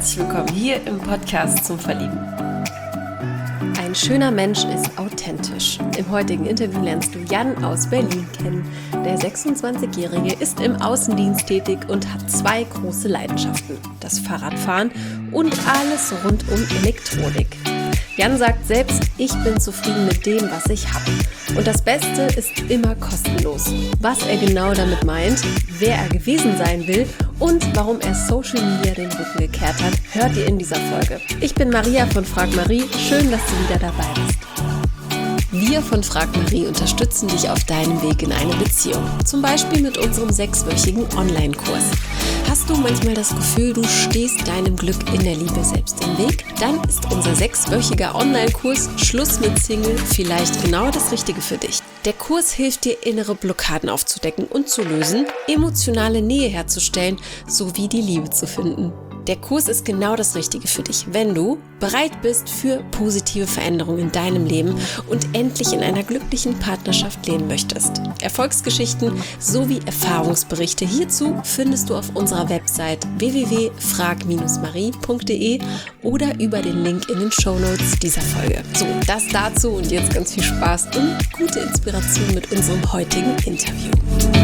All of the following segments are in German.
herzlich willkommen hier im Podcast zum Verlieben. Ein schöner Mensch ist authentisch. Im heutigen Interview lernst du Jan aus Berlin kennen. Der 26-Jährige ist im Außendienst tätig und hat zwei große Leidenschaften: das Fahrradfahren und alles rund um Elektronik. Jan sagt selbst, ich bin zufrieden mit dem, was ich habe. Und das Beste ist immer kostenlos. Was er genau damit meint, wer er gewesen sein will und warum er Social Media den Rücken gekehrt hat, hört ihr in dieser Folge. Ich bin Maria von Frag Marie. Schön, dass du wieder dabei bist. Wir von Frag Marie unterstützen dich auf deinem Weg in eine Beziehung. Zum Beispiel mit unserem 6-wöchigen Online-Kurs. Hast du manchmal das Gefühl, du stehst deinem Glück in der Liebe selbst im Weg? Dann ist unser 6-wöchiger Online-Kurs Schluss mit Single vielleicht genau das Richtige für dich. Der Kurs hilft dir, innere Blockaden aufzudecken und zu lösen, emotionale Nähe herzustellen sowie die Liebe zu finden. Der Kurs ist genau das Richtige für dich, wenn du bereit bist für positive Veränderungen in deinem Leben und endlich in einer glücklichen Partnerschaft leben möchtest. Erfolgsgeschichten sowie Erfahrungsberichte hierzu findest du auf unserer Website www.frag-marie.de oder über den Link in den Shownotes dieser Folge. So, das dazu und jetzt ganz viel Spaß und gute Inspiration mit unserem heutigen Interview.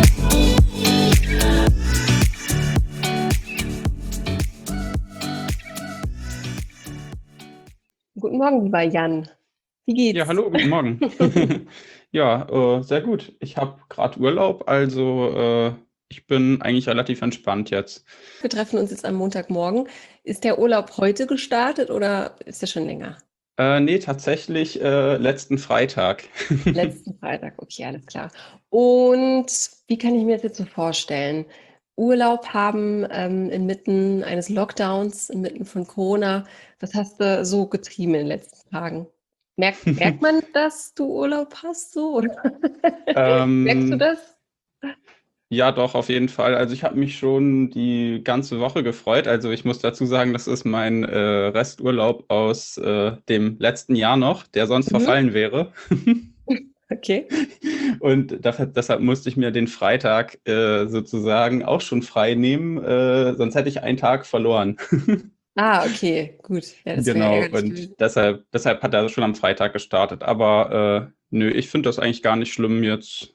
Guten Morgen, lieber Jan. Wie geht's? Ja, hallo, guten Morgen. Ja, sehr gut. Ich habe gerade Urlaub, also ich bin eigentlich relativ entspannt jetzt. Wir treffen uns jetzt am Montagmorgen. Ist der Urlaub heute gestartet oder ist der schon länger? Nee, tatsächlich letzten Freitag. Letzten Freitag, okay, alles klar. Und wie kann ich mir das jetzt so vorstellen? Urlaub haben inmitten eines Lockdowns, inmitten von Corona. Was hast du so getrieben in den letzten Tagen? Merkt man, dass du Urlaub hast so? Oder merkst du Ähm, das? ja, doch, auf jeden Fall. Also ich habe mich schon die ganze Woche gefreut. Also ich muss dazu sagen, das ist mein Resturlaub aus dem letzten Jahr noch, der sonst Mhm. verfallen wäre. Okay. Und deshalb musste ich mir den Freitag sozusagen auch schon frei nehmen, sonst hätte ich einen Tag verloren. Ah, okay, gut. Ja, das wäre ja Genau, ärgerlich und gewesen. deshalb hat er schon am Freitag gestartet. Aber nö, ich finde das eigentlich gar nicht schlimm, jetzt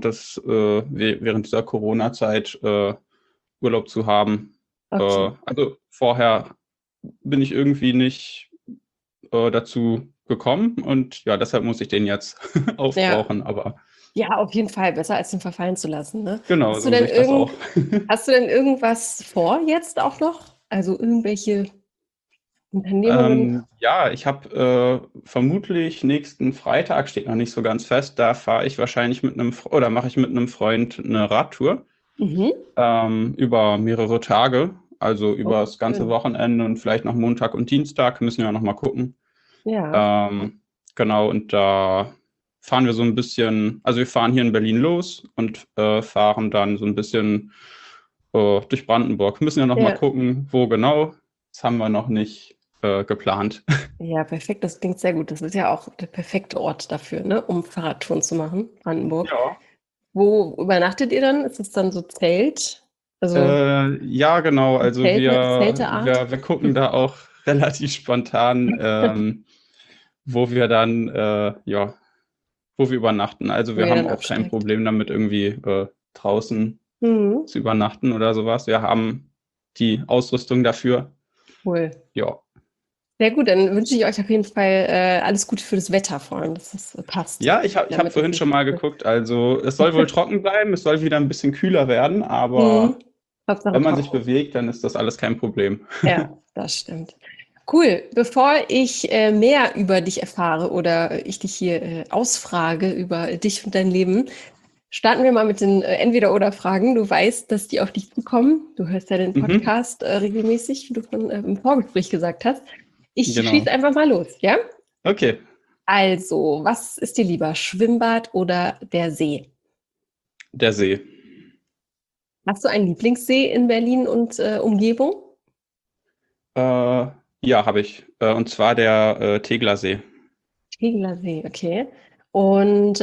während dieser Corona-Zeit Urlaub zu haben. Okay. Also vorher bin ich irgendwie nicht dazu gekommen und ja, deshalb muss ich den jetzt Ja. aufbrauchen. Aber Ja, auf jeden Fall. Besser als den verfallen zu lassen, ne? genau, Hast du so denn sehe ich das auch. hast du denn irgendwas vor jetzt auch noch? Also irgendwelche Unternehmungen? Ja, ich habe vermutlich nächsten Freitag, steht noch nicht so ganz fest, da fahre ich wahrscheinlich oder mache ich mit einem Freund eine Radtour Mhm. über mehrere Tage, also über Oh, das ganze schön. Wochenende und vielleicht noch Montag und Dienstag, müssen wir noch mal gucken. Ja. Genau, und da fahren wir so ein bisschen, also wir fahren hier in Berlin los und fahren dann so ein bisschen durch Brandenburg. Müssen ja noch mal Ja. gucken, wo genau. Das haben wir noch nicht geplant. Ja, perfekt. Das klingt sehr gut. Das ist ja auch der perfekte Ort dafür, ne, um Fahrradtouren zu machen, Brandenburg. Ja. Wo übernachtet ihr dann? Ist es dann so Zelt? Also Ja, genau. Also Zelteart? wir gucken da auch relativ spontan, wo wir dann, ja, wo wir übernachten. Also Wo wir ihr haben dann auch kein absteigt? Problem damit, irgendwie draußen Mhm. zu übernachten oder sowas. Wir haben die Ausrüstung dafür. Cool. Ja. Sehr gut, dann wünsche ich euch auf jeden Fall alles Gute für das Wetter vor allem, dass das passt, Ja, ich hab damit es vorhin nicht. schon mal geguckt. Also es soll wohl trocken bleiben, es soll wieder ein bisschen kühler werden, Mhm. aber Hauptsache wenn man sich trocken. bewegt, dann ist das alles kein Problem. Ja, das stimmt. Cool. Bevor ich mehr über dich erfahre oder ich dich hier ausfrage über dich und dein Leben, starten wir mal mit den Entweder-oder-Fragen. Du weißt, dass die auf dich zukommen. Du hörst ja den Mhm, Podcast regelmäßig, wie du schon im Vorgespräch gesagt hast. Ich schieße genau. einfach mal los, ja? Okay, Also, was ist dir lieber, Schwimmbad oder der See? der See. Hast du einen Lieblingssee in Berlin und Umgebung? Äh, ja, habe ich. Und zwar der Tegeler See. Tegeler See, okay. Und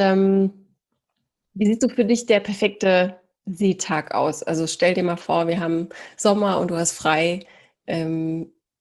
wie sieht so für dich der perfekte Seetag aus? Also stell dir mal vor, wir haben Sommer und du hast frei.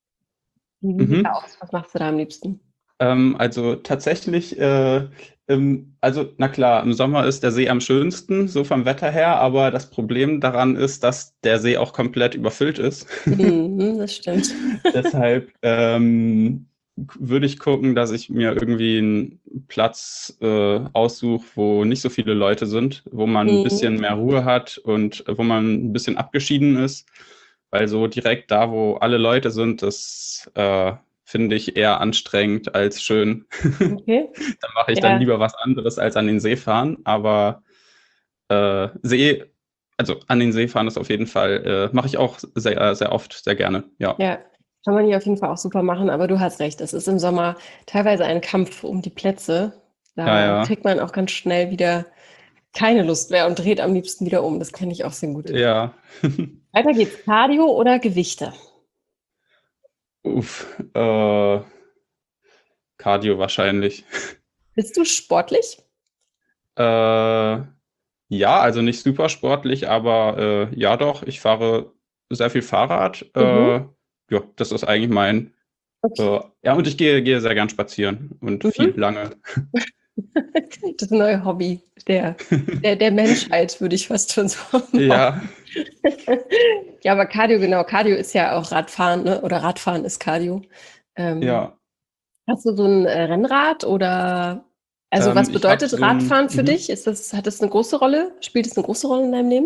Wie sieht Mhm. er aus? Was machst du da am liebsten? Also tatsächlich, also na klar, im Sommer ist der See am schönsten, so vom Wetter her, aber das Problem daran ist, dass der See auch komplett überfüllt ist. Mhm, das stimmt. Deshalb würde ich gucken, dass ich mir irgendwie einen Platz aussuche, wo nicht so viele Leute sind, wo man ein Mhm. bisschen mehr Ruhe hat und wo man ein bisschen abgeschieden ist. Weil so direkt da, wo alle Leute sind, das finde ich eher anstrengend als schön. Okay. Da mache ich dann Ja, lieber was anderes als an den See fahren. Aber See, also an den See fahren ist auf jeden Fall, mache ich auch sehr, sehr oft, sehr gerne. Ja, ja. Kann man hier auf jeden Fall auch super machen, aber du hast recht. Es ist im Sommer teilweise ein Kampf um die Plätze. ja, Da ja, kriegt man auch ganz schnell wieder keine Lust mehr und dreht am liebsten wieder um. Das kenne ich auch sehr gut. ja. Weiter geht's. Cardio oder Gewichte? Uff, Cardio wahrscheinlich. Bist du sportlich? Äh, ja, also nicht super sportlich, aber ja doch, ich fahre sehr viel Fahrrad. Mhm. Ja, das ist eigentlich mein. Okay. Ja, und ich gehe sehr gern spazieren und viel Mhm. lange. Das neue Hobby der Menschheit, würde ich fast schon sagen. Ja, Ja, aber Cardio, genau. Cardio ist ja auch Radfahren, ne? Oder Radfahren ist Cardio. Ähm, ja. Hast du so ein Rennrad oder also was Ich habe bedeutet so ein. Radfahren für dich? Hat das eine große Rolle? Spielt es eine große Rolle in deinem Leben?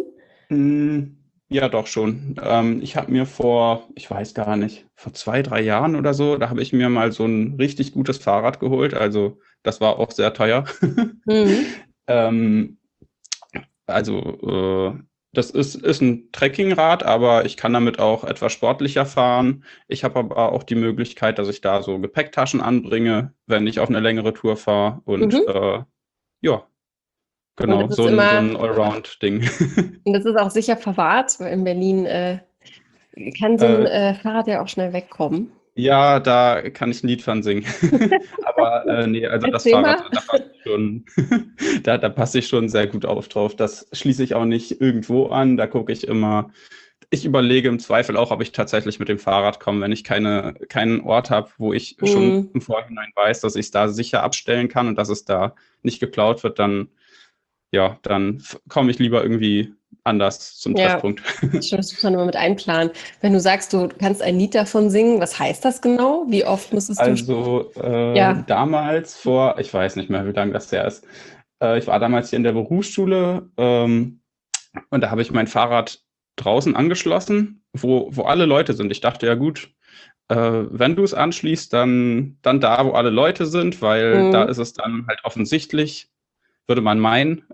Ja, doch schon. Ich habe mir vor, ich weiß gar nicht, vor 2, 3 Jahren oder so, da habe ich mir mal so ein richtig gutes Fahrrad geholt. Also das war auch sehr teuer. Mhm. Ähm, also das ist ein Trekkingrad, aber ich kann damit auch etwas sportlicher fahren. Ich habe aber auch die Möglichkeit, dass ich da so Gepäcktaschen anbringe, wenn ich auf eine längere Tour fahre. Und Mhm. ja, Und genau, das ist so immer, ein Allround-Ding. und das ist auch sicher verwahrt, weil in Berlin kann so ein Äh, Fahrrad ja auch schnell wegkommen. Ja, da kann ich ein Lied von singen. Aber nee, also das Erzähl Fahrrad, mal. da passe ich schon, da passe ich schon sehr gut auf drauf. Das schließe ich auch nicht irgendwo an. Da gucke ich immer. Ich überlege im Zweifel auch, ob ich tatsächlich mit dem Fahrrad komme, wenn ich keinen Ort habe, wo ich schon Mhm. im Vorhinein weiß, dass ich es da sicher abstellen kann und dass es da nicht geklaut wird, dann ja, dann komme ich lieber irgendwie anders zum Ja, Treffpunkt. stimmt, das muss man immer mit einplanen. Wenn du sagst, du kannst ein Lied davon singen, was heißt das genau? Wie oft musstest du? Also Ja. damals vor, ich weiß nicht mehr, wie lange das her ist. Ich war damals hier in der Berufsschule und da habe ich mein Fahrrad draußen angeschlossen, wo alle Leute sind. Ich dachte, ja gut, wenn du es anschließt, dann da, wo alle Leute sind, weil da Mhm. ist es dann halt offensichtlich, würde man meinen.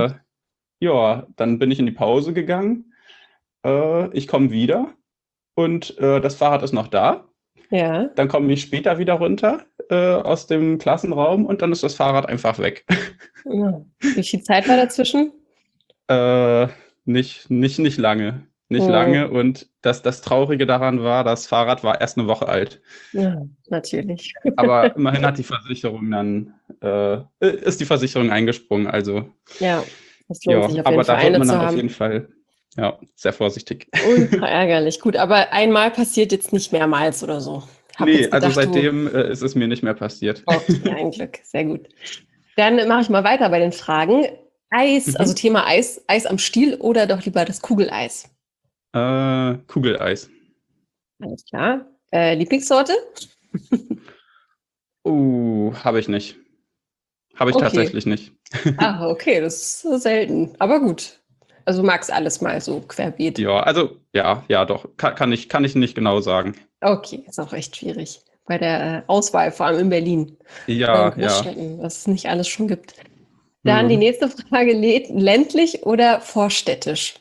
Ja, dann bin ich in die Pause gegangen. Ich komme wieder und das Fahrrad ist noch da. Ja. Dann komme ich später wieder runter aus dem Klassenraum und dann ist das Fahrrad einfach weg. Ja. Wie viel Zeit war dazwischen? äh, nicht lange. Nicht Mhm. lange. Und das Traurige daran war, das Fahrrad war erst eine Woche alt. Ja, natürlich. Aber immerhin hat die Versicherung dann, ist die Versicherung eingesprungen. Also Ja, es lohnt ja, sich auf jeden aber Fall, da wird eine man zu dann auf jeden haben. Fall ja, sehr vorsichtig. Ultra ärgerlich. Gut, aber einmal passiert jetzt nicht mehrmals oder so. Hab Nee, jetzt also gedacht, du, seitdem ist es mir nicht mehr passiert. okay, ein Glück. Sehr gut. Dann mache ich mal weiter bei den Fragen. Eis, also Mhm. Thema Eis, Eis am Stiel oder doch lieber das Kugeleis? Kugeleis. Alles klar. Lieblingssorte? Habe ich nicht. Habe ich Okay. tatsächlich nicht. Ah, okay, das ist so selten. Aber gut. Also du magst alles mal so querbeet. Ja, also ja, doch. Kann ich nicht genau sagen. Okay, ist auch echt schwierig. Bei der Auswahl, vor allem in Berlin oder in Ja, ja. Großstädten, was es nicht alles schon gibt. Dann die Hm. nächste Frage, ländlich oder vorstädtisch?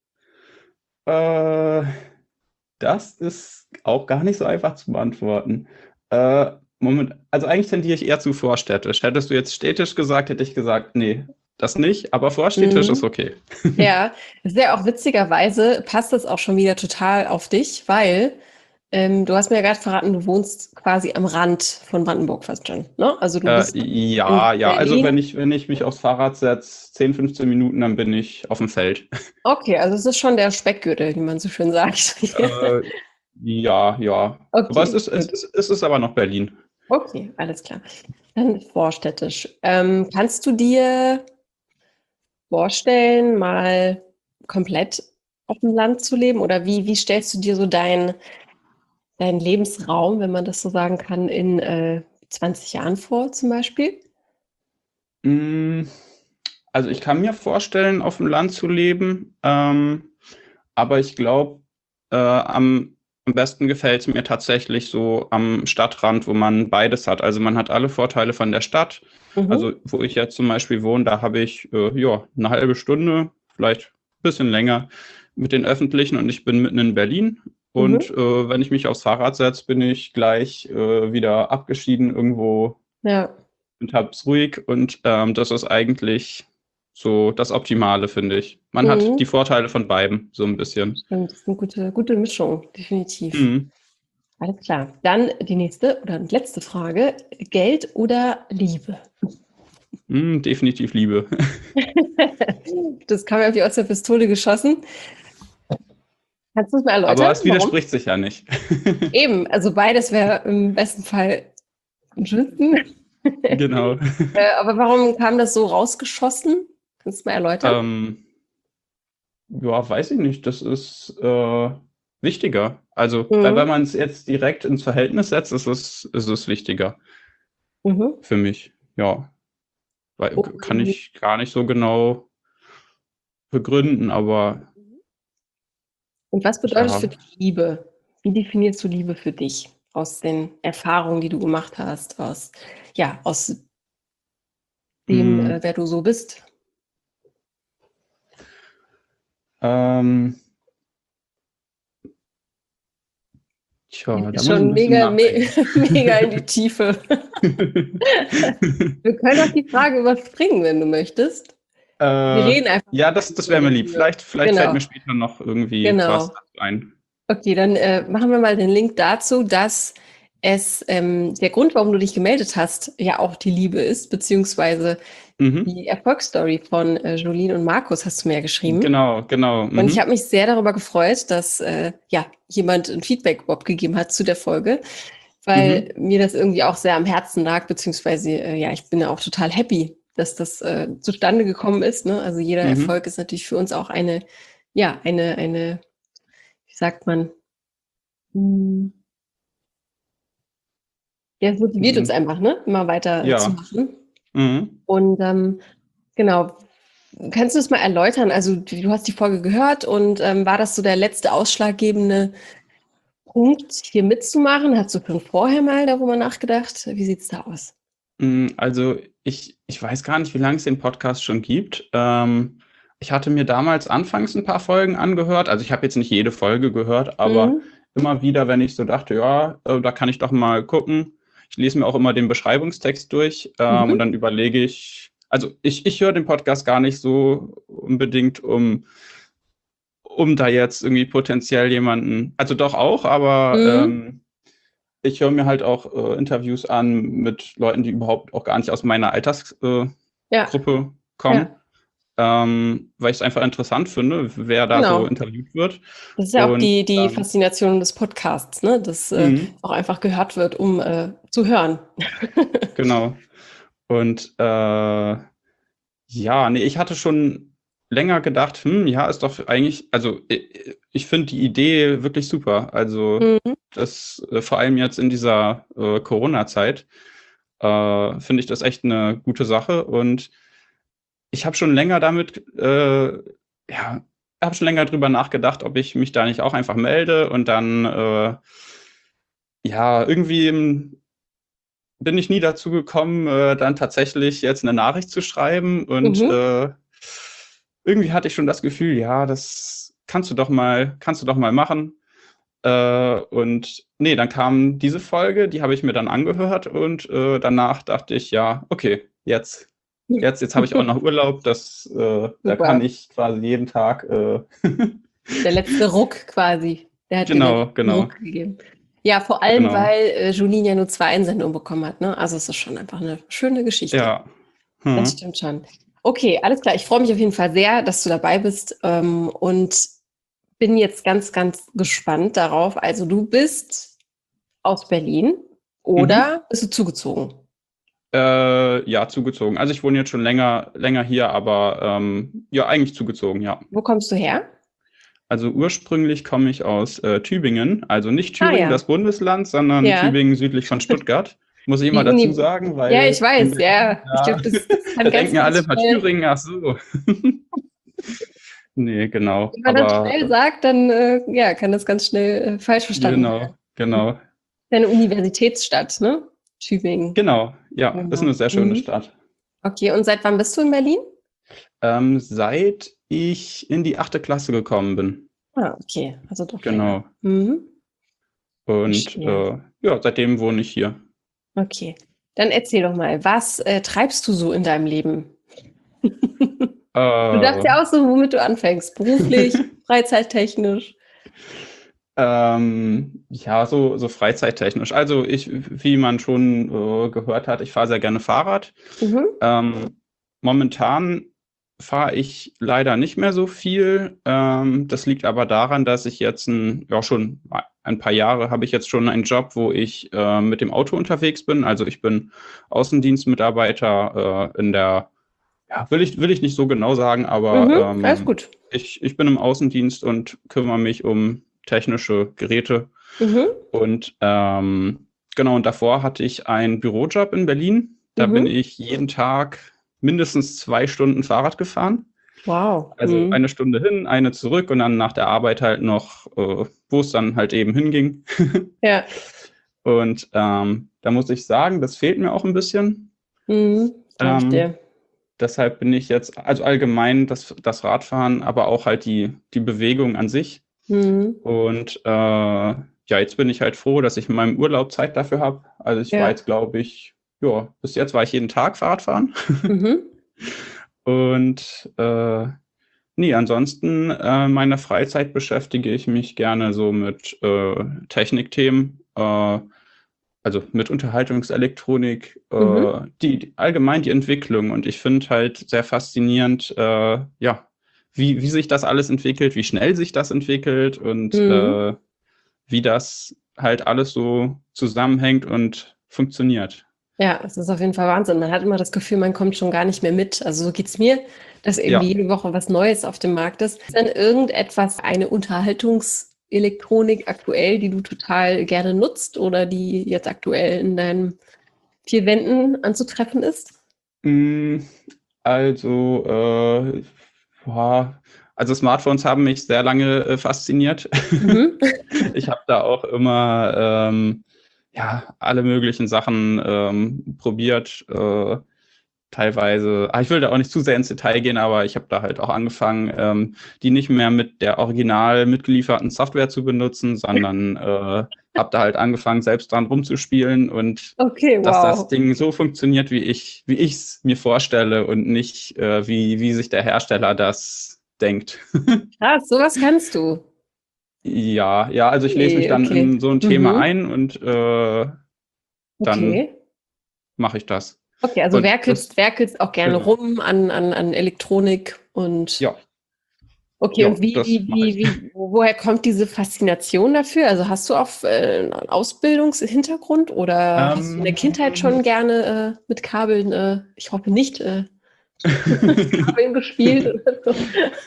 Äh, Das ist auch gar nicht so einfach zu beantworten. Also eigentlich tendiere ich eher zu vorstädtisch. Hättest du jetzt städtisch gesagt, hätte ich gesagt, nee, das nicht, aber vorstädtisch ist Mhm. okay. Ja, sehr auch witzigerweise passt das auch schon wieder total auf dich, weil du hast mir ja gerade verraten, du wohnst quasi am Rand von Brandenburg fast schon, ne? Also du bist in Ja, also wenn Berlin. ich mich aufs Fahrrad setze, 10, 15 Minuten, dann bin ich auf dem Feld. Okay, also es ist schon der Speckgürtel, wie man so schön sagt. Äh, Ja, ja. Aber Okay, gut. es ist aber noch Berlin. Okay, alles klar. Dann vorstädtisch. Kannst du dir vorstellen, mal komplett auf dem Land zu leben? Oder wie stellst du dir so deinen Lebensraum, wenn man das so sagen kann, in 20 Jahren vor, zum Beispiel? Mm, Also ich kann mir vorstellen, auf dem Land zu leben, aber ich glaube, am besten gefällt es mir tatsächlich so am Stadtrand, wo man beides hat. Also man hat alle Vorteile von der Stadt. Mhm. Also wo ich jetzt zum Beispiel wohne, da habe ich ja eine halbe Stunde, vielleicht ein bisschen länger mit den Öffentlichen und ich bin mitten in Berlin. Und Mhm. wenn ich mich aufs Fahrrad setze, bin ich gleich wieder abgeschieden irgendwo Ja, und hab's ruhig und das ist eigentlich so das Optimale, finde ich. Man hat die mhm. Vorteile von beiden so ein bisschen. Stimmt, das ist eine gute Mischung, definitiv. Mhm. Alles klar. Dann die nächste oder letzte Frage. Geld oder Liebe? Definitiv Liebe. Das kam ja wie aus der Pistole geschossen. Kannst du es mal Aber erläutern? es Warum? widerspricht sich ja nicht. Eben, also beides wäre im besten Fall am schönsten. Genau. Aber warum kam das so rausgeschossen? Kannst du mal erläutern? Ähm, ja, weiß ich nicht. Das ist wichtiger. Also, weil wenn Mhm. man es jetzt direkt ins Verhältnis setzt, ist es wichtiger Mhm. für mich. Ja, weil kann Und, ich gar nicht so genau begründen, aber und was bedeutet für ja. dich Liebe? Wie definierst du Liebe für dich? Aus den Erfahrungen, die du gemacht hast, aus dem, Mh, wer du so bist? ähm, Tja, Geht da jetzt muss ich ein schon bisschen mega nachdenken. mega in die Tiefe. Wir können auch die Frage überspringen, wenn du möchtest. Wir Äh, reden einfach ja, das über wäre mir die lieb. Liebe. Vielleicht fällt Genau, mir später noch irgendwie was genau. dazu ein. Okay, dann machen wir mal den Link dazu, dass der Grund, warum du dich gemeldet hast, ja auch die Liebe ist, beziehungsweise Mhm. die Erfolgsstory von Jolene und Markus hast du mir ja geschrieben. Genau, genau. Und ich habe Mhm. mich sehr darüber gefreut, dass ja jemand ein Feedback überhaupt gegeben hat zu der Folge, weil Mhm. mir das irgendwie auch sehr am Herzen lag, beziehungsweise ja, ich bin ja auch total happy, dass das zustande gekommen ist. Ne? Also jeder Mhm. Erfolg ist natürlich für uns auch eine, wie sagt man, hm, ja, es motiviert uns Mhm. einfach, ne? Immer weiter zu Ja. machen. Mhm. Und genau, kannst du das mal erläutern? Also du hast die Folge gehört und war das so der letzte ausschlaggebende Punkt, hier mitzumachen? Hast du schon vorher mal darüber nachgedacht? Wie sieht's da aus? Also ich weiß gar nicht, wie lange es den Podcast schon gibt. Ich hatte mir damals anfangs ein paar Folgen angehört. Also ich habe jetzt nicht jede Folge gehört, aber Mhm. immer wieder, wenn ich so dachte, ja, da kann ich doch mal gucken. Ich lese mir auch immer den Beschreibungstext durch und Mhm. dann überlege ich, also ich höre den Podcast gar nicht so unbedingt, um da jetzt irgendwie potenziell jemanden, also doch auch, aber Mhm. ich höre mir halt auch Interviews an mit Leuten, die überhaupt auch gar nicht aus meiner Altersgruppe Ja, kommen, ja, weil ich es einfach interessant finde, wer da so genau. interviewt wird. Das ist ja auch Und die Faszination des Podcasts, ne? Dass auch einfach gehört wird, um zu hören. genau. Und ja, nee, ich hatte schon länger gedacht, ja, ist doch eigentlich, also ich finde die Idee wirklich super. Also Mhm. das vor allem jetzt in dieser Corona-Zeit finde ich das echt eine gute Sache. Und ich habe schon länger damit, ja, habe schon länger drüber nachgedacht, ob ich mich da nicht auch einfach melde und dann, ja, irgendwie bin ich nie dazu gekommen, dann tatsächlich jetzt eine Nachricht zu schreiben und Mhm. irgendwie hatte ich schon das Gefühl, ja, das kannst du doch mal machen. Und nee, dann kam diese Folge, die habe ich mir dann angehört und danach dachte ich, ja, okay, jetzt habe ich auch noch Urlaub, da kann Super. ich quasi jeden Tag, Der letzte Ruck quasi. Der hat dir den genau, letzten genau, Ruck gegeben. Ja, vor allem, genau, weil Julien ja nur 2 Einsendungen bekommen hat, ne? Also es ist schon einfach eine schöne Geschichte. ja, Das hm, stimmt schon. Okay, alles klar. Ich freue mich auf jeden Fall sehr, dass du dabei bist. Und bin jetzt ganz, ganz gespannt darauf. Also du bist aus Berlin oder bist du zugezogen? Ja, zugezogen. Also ich wohne jetzt schon länger hier, aber ja, eigentlich zugezogen, ja. Wo kommst du her? Also ursprünglich komme ich aus Tübingen, also nicht Ah Thüringen, ja, das Bundesland, sondern ja. Tübingen südlich von Stuttgart. Muss ich immer Die dazu Uni. sagen, Ja, ich weil in weiß, Berlin, ja. Ich ja, glaube, das kann da ganz, denken ja alle ganz immer schnell. Thüringen, ach so. Nee, genau. Wenn man das Aber schnell sagt, dann ja, kann das ganz schnell falsch verstanden genau, werden. genau, Eine Universitätsstadt, ne? Tübingen. genau. Ja, ist eine Genau. sehr schöne Mhm. Stadt. Okay, und seit wann bist du in Berlin? Seit ich in die 8. Klasse gekommen bin. Ah, okay, also doch länger. Genau. Mhm. Und Verstehe. ja, seitdem wohne ich hier. Okay, dann erzähl doch mal, was treibst du so in deinem Leben? Du darfst Äh, ja aussuchen, womit du anfängst. Beruflich, freizeittechnisch. ja, so freizeittechnisch. Also wie man schon gehört hat, ich fahre sehr gerne Fahrrad. Mhm. Momentan fahre ich leider nicht mehr so viel. Das liegt aber daran, dass ich jetzt ja, schon ein paar Jahre habe ich jetzt schon einen Job, wo ich mit dem Auto unterwegs bin. Also ich bin Außendienstmitarbeiter in der, ja, will ich nicht so genau sagen, aber Mhm. Alles gut. ich bin im Außendienst und kümmere mich um technische Geräte. Mhm. Und genau, und davor hatte ich einen Bürojob in Berlin. Da bin Mhm. ich jeden Tag mindestens 2 Stunden Fahrrad gefahren. Wow. Also Mhm. eine Stunde hin, eine zurück und dann nach der Arbeit halt noch, wo es dann halt eben hinging. Ja. Und da muss ich sagen, das fehlt mir auch ein bisschen. Mhm. Glaube ich Ähm, dir. deshalb bin ich jetzt, also allgemein das Radfahren, aber auch halt die Bewegung an sich. Mhm. Und ja, jetzt bin ich halt froh, dass ich in meinem Urlaub Zeit dafür habe. Also ich war Ja. jetzt, glaube ich, ja, bis jetzt war ich jeden Tag Fahrradfahren. Mhm. Und nee, ansonsten meine Freizeit beschäftige ich mich gerne so mit Technikthemen, also mit Unterhaltungselektronik, Mhm. allgemein die Entwicklung. Und ich finde halt sehr faszinierend, ja, wie sich das alles entwickelt, wie schnell sich das entwickelt und Mhm. wie das halt alles so zusammenhängt und funktioniert. Ja, es ist auf jeden Fall Wahnsinn. Man hat immer das Gefühl, man kommt schon gar nicht mehr mit. Also so geht's mir, dass irgendwie Ja. jede Woche was Neues auf dem Markt ist. Ist denn irgendetwas, eine Unterhaltungselektronik aktuell, die du total gerne nutzt oder die jetzt aktuell in deinen vier Wänden anzutreffen ist? Mm, Also, ja, also Smartphones haben mich sehr lange fasziniert. Mhm. Ich habe da auch immer ja, alle möglichen Sachen probiert. Teilweise, ich will da auch nicht zu sehr ins Detail gehen, aber ich habe da halt auch angefangen, die nicht mehr mit der original mitgelieferten Software zu benutzen, sondern habe da halt angefangen, selbst dran rumzuspielen und Okay, dass das wow. Ding so funktioniert, wie ich es mir vorstelle und nicht wie sich der Hersteller das denkt. Krass, sowas kannst du. Ja, ja, also ich lese mich Okay, dann okay. in so ein Thema Mhm. ein und dann Okay. mache ich das. Okay, also Und das, werkelst auch gerne genau. rum an Elektronik und Ja, okay, ja, und das mache ich. woher kommt diese Faszination dafür? Also hast du auch einen Ausbildungshintergrund oder hast du in der Kindheit Ähm, schon gerne mit Kabeln, ich hoffe nicht, mit Kabeln gespielt oder so?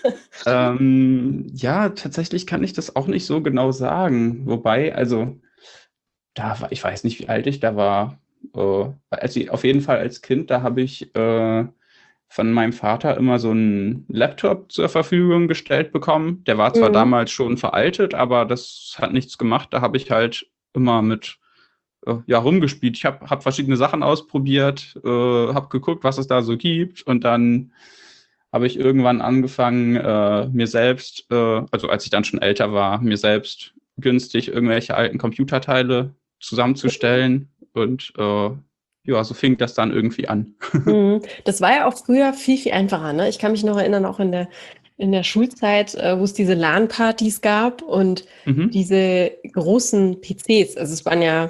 ja, tatsächlich kann ich das auch nicht so genau sagen. Wobei, also, ich weiß nicht, wie alt ich da war. Auf jeden Fall als Kind, da habe ich von meinem Vater immer so einen Laptop zur Verfügung gestellt bekommen. Der war zwar Mhm. damals schon veraltet, aber das hat nichts gemacht. Da habe ich halt immer mit ja, rumgespielt. Ich hab verschiedene Sachen ausprobiert, habe geguckt, was es da so gibt und dann habe ich irgendwann angefangen, mir selbst, also als ich dann schon älter war, mir selbst günstig irgendwelche alten Computerteile zusammenzustellen und ja, so fing das dann irgendwie an. Mhm. Das war ja auch früher viel, viel einfacher, ne? Ich kann mich noch erinnern, auch in der Schulzeit, wo es diese LAN-Partys gab und Mhm. diese großen PCs. Also es waren ja,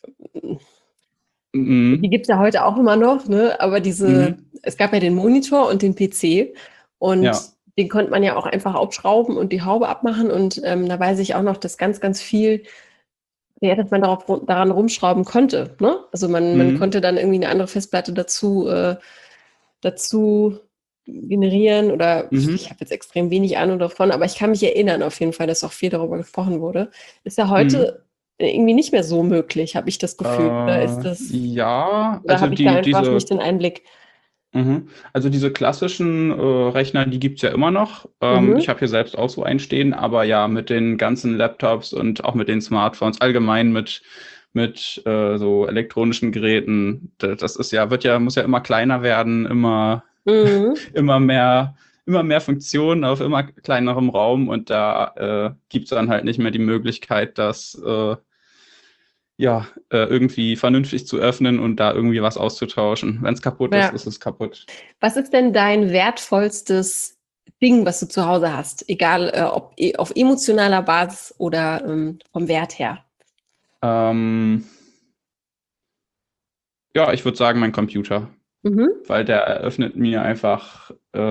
die Mhm. gibt's ja heute auch immer noch, ne? Aber Mhm. es gab ja den Monitor und den PC und Ja. den konnte man ja auch einfach aufschrauben und die Haube abmachen. Und da weiß ich auch noch, dass ganz, ganz viel, ja, dass man daran rumschrauben konnte. Ne? Also man konnte dann irgendwie eine andere Festplatte dazu generieren oder ich habe jetzt extrem wenig Ahnung davon, aber ich kann mich erinnern auf jeden Fall, dass auch viel darüber gesprochen wurde. Ist ja heute irgendwie nicht mehr so möglich, habe ich das Gefühl. Oder ist das, Ja, oder also habe ich da einfach nicht den Einblick? Also diese klassischen Rechner, die gibt's ja immer noch. Ich habe hier selbst auch so einen stehen, aber ja, mit den ganzen Laptops und auch mit den Smartphones, allgemein mit so elektronischen Geräten, das ist ja, muss ja immer kleiner werden, immer mehr Funktionen auf immer kleinerem Raum, und da gibt's dann halt nicht mehr die Möglichkeit, das irgendwie vernünftig zu öffnen und da irgendwie was auszutauschen. Wenn es kaputt ist, ist es kaputt. Was ist denn dein wertvollstes Ding, was du zu Hause hast? Egal, ob auf emotionaler Basis oder vom Wert her. Ja, ich würde sagen, mein Computer. Weil der eröffnet mir einfach,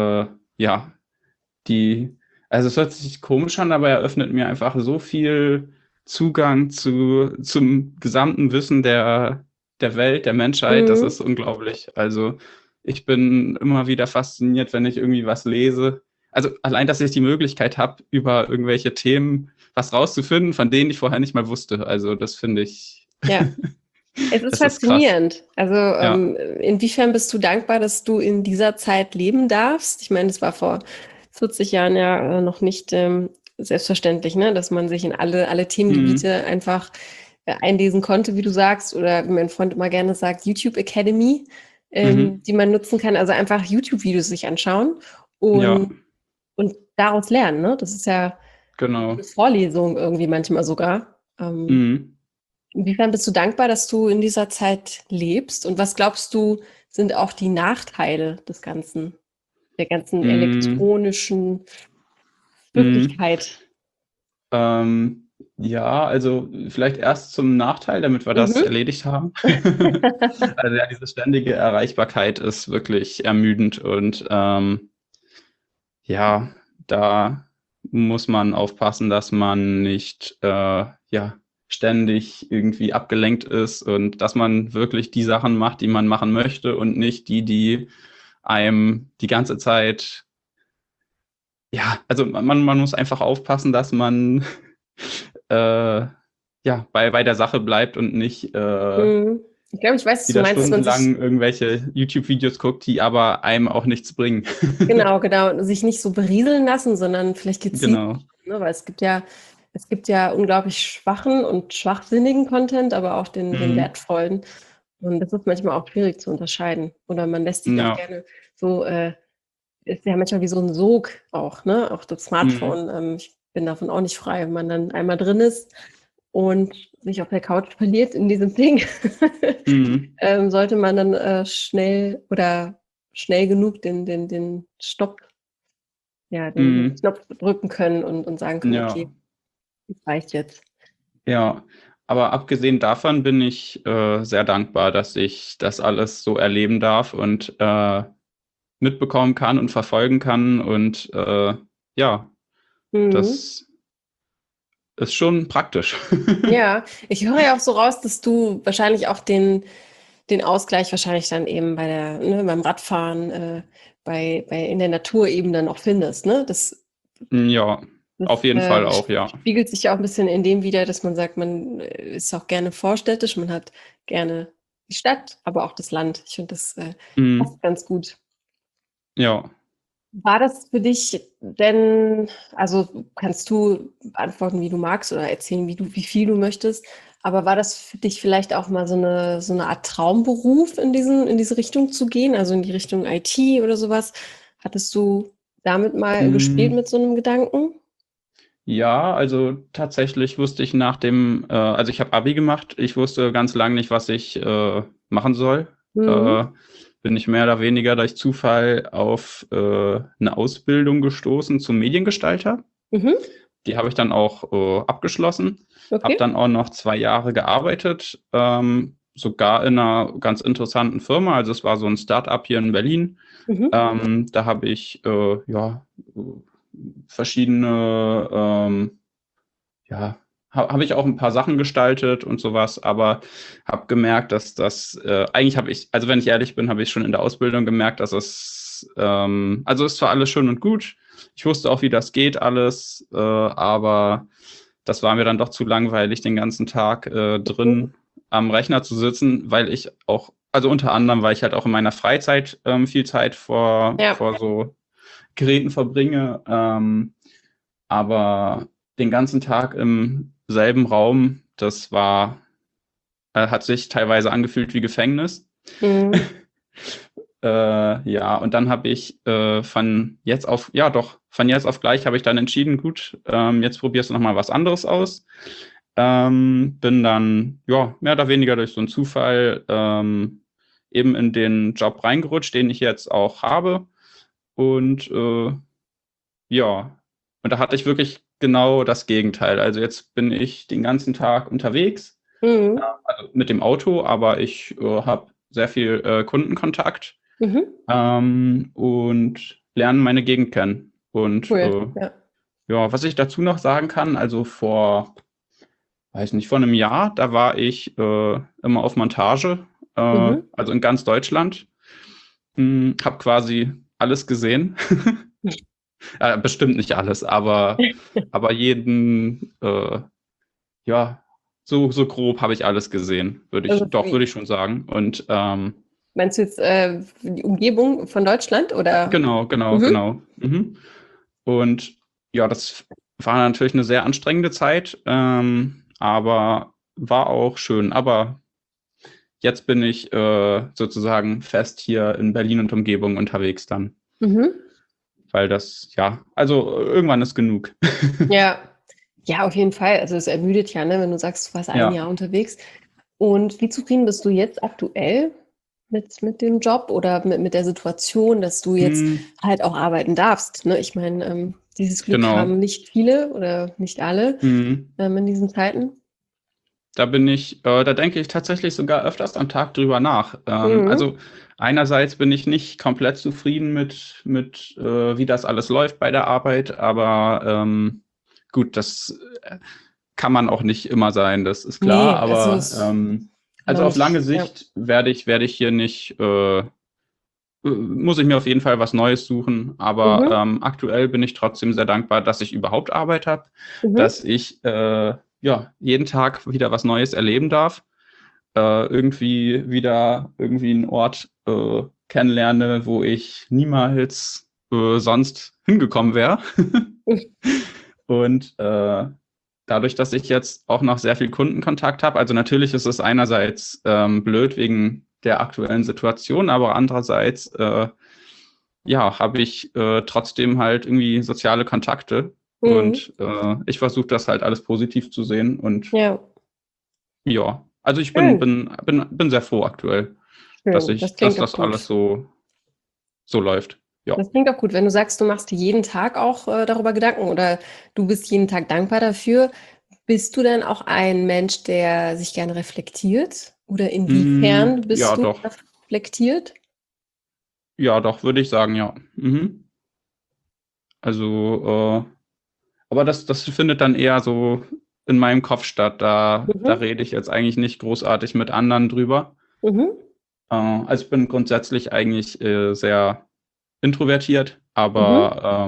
also es hört sich komisch an, aber er eröffnet mir einfach so viel Zugang zum gesamten Wissen der Welt, der Menschheit. Das ist unglaublich. Also ich bin immer wieder fasziniert, wenn ich irgendwie was lese. Also allein, dass ich die Möglichkeit habe, über irgendwelche Themen was rauszufinden, von denen ich vorher nicht mal wusste. Also das finde ich. Ja. Es ist faszinierend. Also inwiefern bist du dankbar, dass du in dieser Zeit leben darfst? Ich meine, es war vor 40 Jahren ja noch nicht selbstverständlich, ne? Dass man sich in alle Themengebiete einfach einlesen konnte, wie du sagst, oder wie mein Freund immer gerne sagt, YouTube Academy, die man nutzen kann. Also einfach YouTube-Videos sich anschauen und daraus lernen. Ne? Das ist ja eine Vorlesung irgendwie manchmal sogar. Inwiefern bist du dankbar, dass du in dieser Zeit lebst? Und was glaubst du, sind auch die Nachteile des Ganzen, der ganzen elektronischen Wirklichkeit? Ja, also vielleicht erst zum Nachteil, damit wir das erledigt haben. Also ja, diese ständige Erreichbarkeit ist wirklich ermüdend, und da muss man aufpassen, dass man nicht ständig irgendwie abgelenkt ist und dass man wirklich die Sachen macht, die man machen möchte, und nicht die einem die ganze Zeit, also man muss einfach aufpassen, dass man bei der Sache bleibt und nicht Ich glaube, ich weiß, was du meinst, stundenlang irgendwelche YouTube-Videos guckt, die aber einem auch nichts bringen. Genau, sich nicht so berieseln lassen, sondern vielleicht gezielt, ne? Weil es gibt ja unglaublich schwachen und schwachsinnigen Content, aber auch den wertvollen. Und das ist manchmal auch schwierig zu unterscheiden. Oder man lässt sich auch gerne so, ist ja manchmal wie so ein Sog auch, ne? Auch das Smartphone. Ich bin davon auch nicht frei, wenn man dann einmal drin ist und sich auf der Couch verliert in diesem Ding, sollte man dann schnell genug den Stopp, den Knopf drücken können und sagen können, okay, das reicht jetzt. Ja, aber abgesehen davon bin ich sehr dankbar, dass ich das alles so erleben darf und mitbekommen kann und verfolgen kann, und das ist schon praktisch. Ja, ich höre ja auch so raus, dass du wahrscheinlich auch den Ausgleich wahrscheinlich dann eben beim Radfahren, in der Natur eben dann auch findest, ne? Das auf jeden Fall auch, ja. Spiegelt sich ja auch ein bisschen in dem wider, dass man sagt, man ist auch gerne vorstädtisch, man hat gerne die Stadt, aber auch das Land. Ich finde, das passt ganz gut. Ja. War das für dich denn, also kannst du beantworten, wie du magst, oder erzählen, wie viel du möchtest, aber war das für dich vielleicht auch mal so eine Art Traumberuf, in diese Richtung zu gehen, also in die Richtung IT oder sowas? Hattest du damit mal gespielt mit so einem Gedanken? Ja, also tatsächlich wusste ich also ich habe Abi gemacht, ich wusste ganz lange nicht, was ich machen soll. Bin ich mehr oder weniger durch Zufall auf eine Ausbildung gestoßen zum Mediengestalter. Die habe ich dann auch abgeschlossen, habe dann auch noch 2 Jahre gearbeitet, sogar in einer ganz interessanten Firma. Also es war so ein Start-up hier in Berlin. Da habe ich verschiedene, habe ich auch ein paar Sachen gestaltet und sowas, aber habe gemerkt, dass das, eigentlich habe ich, also wenn ich ehrlich bin, habe ich schon in der Ausbildung gemerkt, dass es, also ist zwar alles schön und gut, ich wusste auch, wie das geht alles, aber das war mir dann doch zu langweilig, den ganzen Tag drin am Rechner zu sitzen, weil ich auch, also unter anderem, weil ich halt auch in meiner Freizeit viel Zeit vor so Geräten verbringe, aber den ganzen Tag im selben Raum, das war, hat sich teilweise angefühlt wie Gefängnis. Ja, und dann habe ich von jetzt auf gleich habe ich dann entschieden, gut, jetzt probierst du nochmal was anderes aus. Bin dann, ja, mehr oder weniger durch so einen Zufall eben in den Job reingerutscht, den ich jetzt auch habe. Und ja, und da hatte ich wirklich genau das Gegenteil. Also jetzt bin ich den ganzen Tag unterwegs, also mit dem Auto, aber ich habe sehr viel Kundenkontakt und lerne meine Gegend kennen. Und ja, was ich dazu noch sagen kann, also vor einem Jahr, da war ich immer auf Montage, also in ganz Deutschland, habe quasi alles gesehen. Bestimmt nicht alles, aber jeden, ja, so grob habe ich alles gesehen, würde ich schon sagen. Und meinst du jetzt die Umgebung von Deutschland oder? Genau. Und ja, das war natürlich eine sehr anstrengende Zeit, aber war auch schön. Aber jetzt bin ich sozusagen fest hier in Berlin und Umgebung unterwegs dann. Weil das, also irgendwann ist genug. Ja, auf jeden Fall. Also es ermüdet ja, ne, wenn du sagst, du warst ein Jahr unterwegs. Und wie zufrieden bist du jetzt aktuell mit dem Job oder mit der Situation, dass du jetzt halt auch arbeiten darfst? Ne? Ich meine, dieses Glück haben nicht viele oder nicht alle in diesen Zeiten. Da denke ich tatsächlich sogar öfters am Tag drüber nach. Also einerseits bin ich nicht komplett zufrieden mit wie das alles läuft bei der Arbeit, aber gut, das kann man auch nicht immer sein, das ist klar. Nee, aber also auf lange Sicht werde ich hier nicht, muss ich mir auf jeden Fall was Neues suchen. Aber aktuell bin ich trotzdem sehr dankbar, dass ich überhaupt Arbeit habe, dass ich jeden Tag wieder was Neues erleben darf, irgendwie wieder einen Ort kennenlerne, wo ich niemals sonst hingekommen wäre. Und dadurch, dass ich jetzt auch noch sehr viel Kundenkontakt habe, also natürlich ist es einerseits blöd wegen der aktuellen Situation, aber andererseits habe ich trotzdem halt irgendwie soziale Kontakte und ich versuche das halt alles positiv zu sehen und also ich bin sehr froh aktuell, dass das alles so läuft. Ja. Das klingt auch gut, wenn du sagst, du machst dir jeden Tag auch darüber Gedanken oder du bist jeden Tag dankbar dafür. Bist du dann auch ein Mensch, der sich gerne reflektiert? Oder inwiefern bist du reflektiert? Ja, doch, würde ich sagen, ja. Also, aber das findet dann eher so in meinem Kopf statt. Da rede ich jetzt eigentlich nicht großartig mit anderen drüber. Also ich bin grundsätzlich eigentlich sehr introvertiert, aber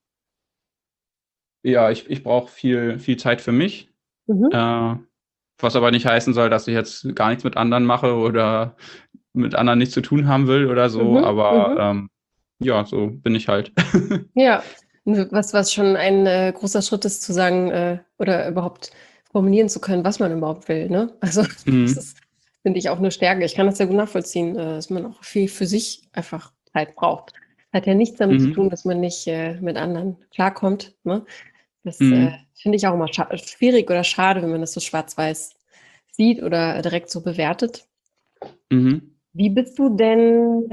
ich brauche viel Zeit für mich. Was aber nicht heißen soll, dass ich jetzt gar nichts mit anderen mache oder mit anderen nichts zu tun haben will oder so. Aber so bin ich halt. Ja, was schon ein großer Schritt ist, zu sagen oder überhaupt formulieren zu können, was man überhaupt will. Ne? Also das ist, finde ich, auch eine Stärke. Ich kann das sehr gut nachvollziehen, dass man auch viel für sich einfach Zeit braucht. Hat ja nichts damit zu tun, dass man nicht mit anderen klarkommt. Ne? Das finde ich auch immer schwierig oder schade, wenn man das so schwarz-weiß sieht oder direkt so bewertet. Wie bist du denn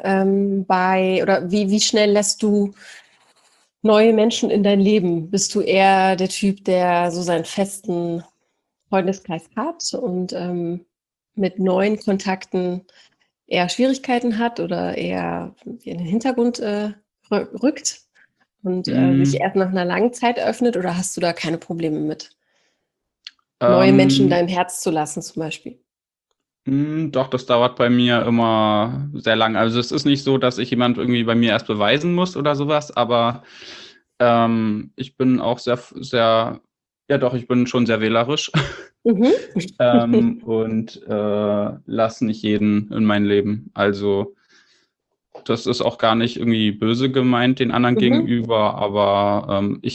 wie schnell lässt du neue Menschen in dein Leben? Bist du eher der Typ, der so seinen festen Freundeskreis hat und mit neuen Kontakten eher Schwierigkeiten hat oder eher in den Hintergrund rückt und sich Mm, erst nach einer langen Zeit öffnet, oder hast du da keine Probleme mit, neue Menschen in ähm, dein Herz zu lassen zum Beispiel? Doch, das dauert bei mir immer sehr lang. Also es ist nicht so, dass ich jemand irgendwie bei mir erst beweisen muss oder sowas, aber ich bin auch sehr, ja doch, ich bin schon sehr wählerisch Mhm. und lasse nicht jeden in mein Leben. Also das ist auch gar nicht irgendwie böse gemeint den anderen Mhm. gegenüber, aber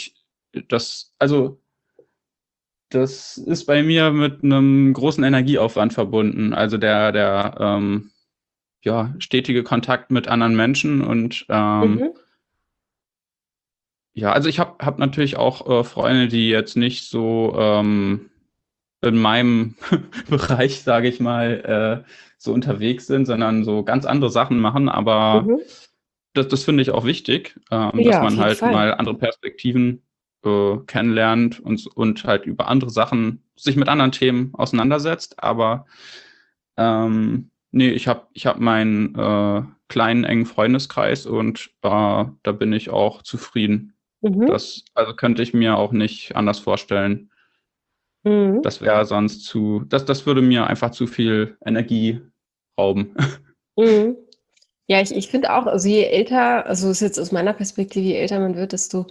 also das ist bei mir mit einem großen Energieaufwand verbunden. Also der ja, stetige Kontakt mit anderen Menschen und Mhm. ja, also ich hab natürlich auch Freunde, die jetzt nicht so in meinem Bereich, sage ich mal, so unterwegs sind, sondern so ganz andere Sachen machen, aber Mhm. das finde ich auch wichtig, dass Ja, auf man jeden halt Fall. mal andere Perspektiven kennenlernt und halt über andere Sachen sich mit anderen Themen auseinandersetzt. Aber nee, ich hab meinen kleinen, engen Freundeskreis und da bin ich auch zufrieden. Mhm. Also könnte ich mir auch nicht anders vorstellen. Mhm. Das wäre sonst das würde mir einfach zu viel Energie rauben. Mhm. Ja, ich finde auch, also je älter, also ist jetzt aus meiner Perspektive, je älter man wird, desto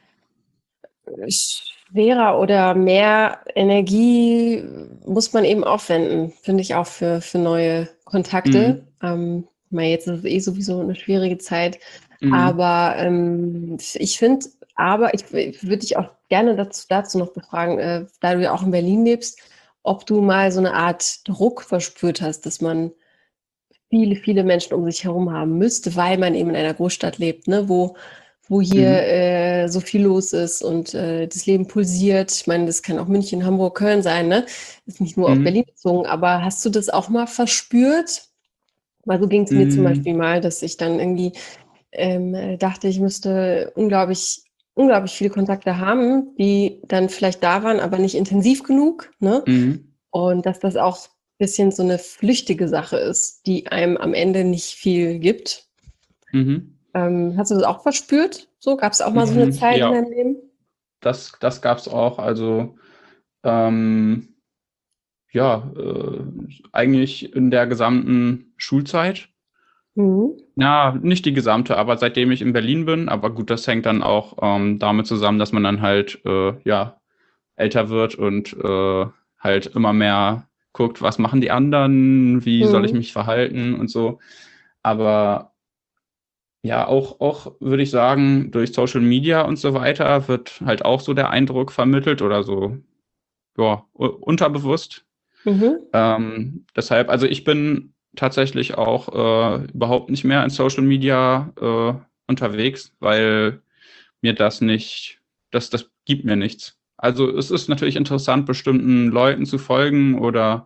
schwerer oder mehr Energie muss man eben aufwenden, finde ich auch für neue Kontakte. Mhm. Mal jetzt ist es eh sowieso eine schwierige Zeit, Mhm. aber ich finde, aber ich würde dich auch gerne dazu noch befragen, da du ja auch in Berlin lebst, ob du mal so eine Art Druck verspürt hast, dass man viele, viele Menschen um sich herum haben müsste, weil man eben in einer Großstadt lebt, ne, wo hier Mhm. so viel los ist und das Leben pulsiert. Ich meine, das kann auch München, Hamburg, Köln sein, ne? Ist nicht nur auf Mhm. Berlin bezogen, aber hast du das auch mal verspürt? Weil so ging es mir zum Beispiel Mhm. mal, dass ich dann irgendwie dachte, ich müsste unglaublich, unglaublich viele Kontakte haben, die dann vielleicht da waren, aber nicht intensiv genug, ne? Mhm. Und dass das auch ein bisschen so eine flüchtige Sache ist, die einem am Ende nicht viel gibt. Mhm. Hast du das auch verspürt? So, gab es auch mal so eine Mhm. Zeit in Ja, deinem Leben? das gab's auch. Also ähm, ja, eigentlich in der gesamten Schulzeit. Mhm. Ja, nicht die gesamte, aber seitdem ich in Berlin bin. Aber gut, das hängt dann auch damit zusammen, dass man dann halt ja älter wird und halt immer mehr guckt, was machen die anderen, wie soll ich Mhm. mich verhalten und so. Aber ja, auch würde ich sagen, durch Social Media und so weiter wird halt auch so der Eindruck vermittelt oder so, ja, unterbewusst. Mhm. Deshalb, also ich bin tatsächlich auch überhaupt nicht mehr in Social Media unterwegs, weil mir das nicht, das gibt mir nichts. Also es ist natürlich interessant, bestimmten Leuten zu folgen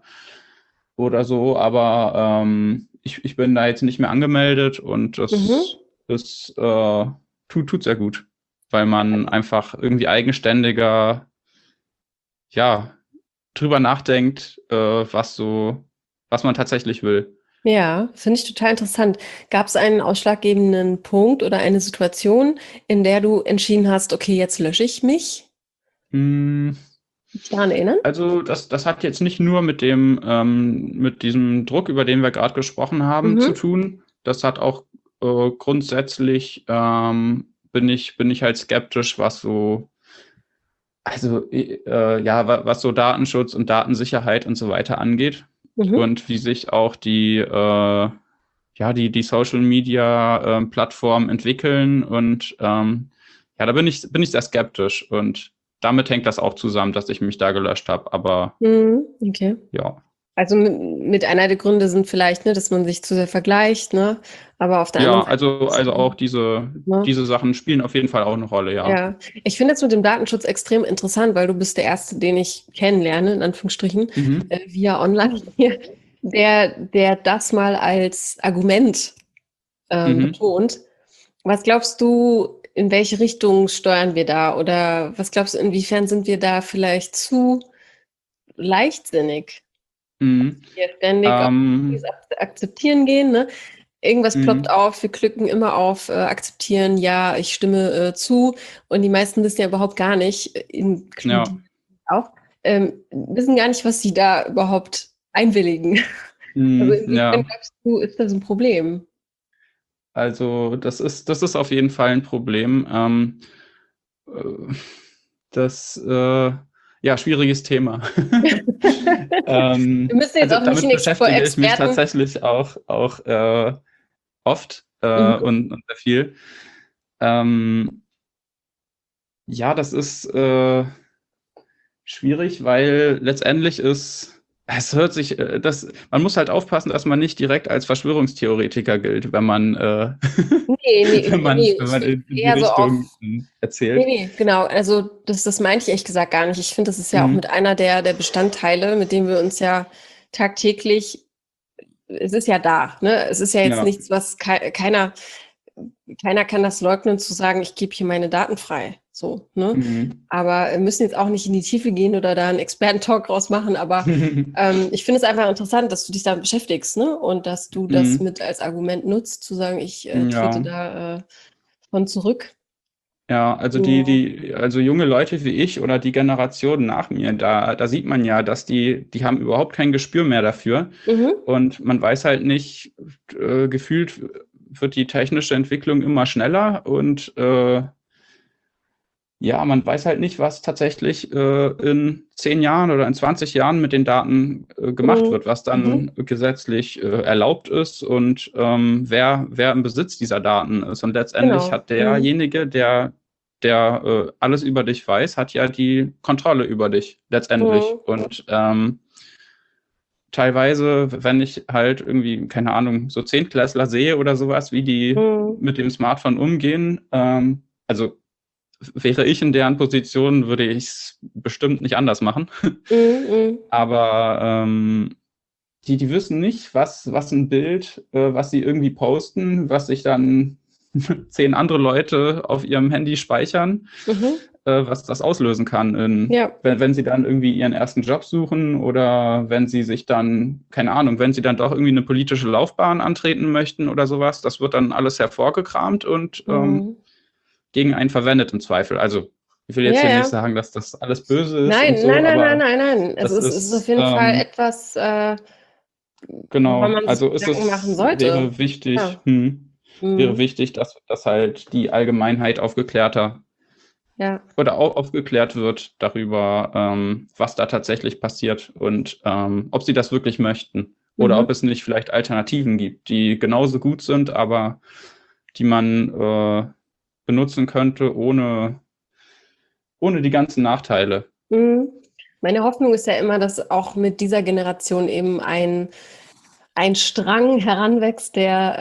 oder so, aber ich bin da jetzt nicht mehr angemeldet und Mhm. das tut sehr gut, weil man einfach irgendwie eigenständiger, ja, drüber nachdenkt, was man tatsächlich will. Ja, finde ich total interessant. Gab es einen ausschlaggebenden Punkt oder eine Situation, in der du entschieden hast, okay, jetzt lösche ich mich? Hm, Dich daran erinnern? also das hat jetzt nicht nur mit diesem Druck, über den wir gerade gesprochen haben, zu Mhm. tun. Das hat auch grundsätzlich bin ich halt skeptisch, was so, also ja, was so Datenschutz und Datensicherheit und so weiter angeht. Mhm. Und wie sich auch die Social Media Plattformen entwickeln und ja, da bin ich sehr skeptisch und damit hängt das auch zusammen, dass ich mich da gelöscht habe. Aber Mhm. Okay. ja, Also mit einer der Gründe sind vielleicht, ne, dass man sich zu sehr vergleicht, ne? Aber auf der anderen ja, Seite, also auch ne? diese Sachen spielen auf jeden Fall auch eine Rolle, ja. Ja, ich finde jetzt mit dem Datenschutz extrem interessant, weil du bist der Erste, den ich kennenlerne, in Anführungsstrichen, Mhm. via online hier, der das mal als Argument Mhm. betont. Was glaubst du, in welche Richtung steuern wir da? Oder was glaubst du, inwiefern sind wir da vielleicht zu leichtsinnig? Mhm. Wir ständig auf Ähm, Akzeptieren gehen, ne? Irgendwas ploppt mhm. auf, wir klicken immer auf Akzeptieren, ja, ich stimme zu. Und die meisten wissen ja überhaupt gar nicht, Ja. inkludiert auch, wissen gar nicht, was sie da überhaupt einwilligen. Also inwiefern Ja. glaubst du, ist das ein Problem? Also das ist auf jeden Fall ein Problem. Äh, das, ja, schwieriges Thema. Wir müssen jetzt Also auch nicht damit einen beschäftige ich mich Experten. tatsächlich auch oft Mhm. und sehr viel. Ähm, ja, das ist schwierig, weil letztendlich es hört sich, man muss halt aufpassen, dass man nicht direkt als Verschwörungstheoretiker gilt, wenn man, Nee, nee, nee, wenn ich man will in die eher so auf. Richtung Nee, erzählt. nee, genau. Also das meinte ich ehrlich gesagt gar nicht. Ich finde, das ist ja auch mit Mhm. einer der Bestandteile, mit denen wir uns ja tagtäglich, es ist ja da, ne? Es ist ja jetzt Ja. nichts, was keiner kann das leugnen, zu sagen, ich gebe hier meine Daten frei. So, ne? Mhm. Aber wir müssen jetzt auch nicht in die Tiefe gehen oder da einen Experten-Talk draus machen. Aber ich finde es einfach interessant, dass du dich damit beschäftigst, ne? Und dass du das Mhm. mit als Argument nutzt, zu sagen, ich trete Ja. da von zurück. Ja, also Ja. also junge Leute wie ich oder die Generation nach mir, da sieht man ja, dass die haben überhaupt kein Gespür mehr dafür. Mhm. Und man weiß halt nicht, gefühlt wird die technische Entwicklung immer schneller und ja, man weiß halt nicht, was tatsächlich in 10 Jahren oder in 20 Jahren mit den Daten gemacht Mhm. wird, was Mhm. dann gesetzlich erlaubt ist und wer im Besitz dieser Daten ist. Und letztendlich Genau. hat Mhm. derjenige, der alles über dich weiß, hat ja die Kontrolle über dich letztendlich. Mhm. Und teilweise, wenn ich halt irgendwie, keine Ahnung, so Zehntklässler sehe oder sowas, wie die Mhm. mit dem Smartphone umgehen, also wäre ich in deren Position, würde ich es bestimmt nicht anders machen. Mhm. Mhm. Aber die wissen nicht, was ein Bild, was sie irgendwie posten, was sich dann 10 andere Leute auf ihrem Handy speichern, Mhm. was das auslösen kann, Ja. wenn sie dann irgendwie ihren ersten Job suchen oder wenn sie sich dann, keine Ahnung, wenn sie dann doch irgendwie eine politische Laufbahn antreten möchten oder sowas, das wird dann alles hervorgekramt und Mhm. gegen einen verwendet im Zweifel. Also ich will jetzt Ja, hier nicht ja. sagen, dass das alles böse ist und Nein, so, nein, nein, nein, aber nein, nein. Also das es ist auf ist, jeden Fall etwas, woran genau, man sich also Gedanken machen sollte. Ja. wäre Mhm. wichtig, dass halt die Allgemeinheit aufgeklärter Ja. oder auch aufgeklärt wird darüber, was da tatsächlich passiert und ob sie das wirklich möchten oder ob Mhm. es nicht vielleicht Alternativen gibt, die genauso gut sind, aber die man benutzen könnte, ohne die ganzen Nachteile. Mhm. Meine Hoffnung ist ja immer, dass auch mit dieser Generation eben ein Strang heranwächst,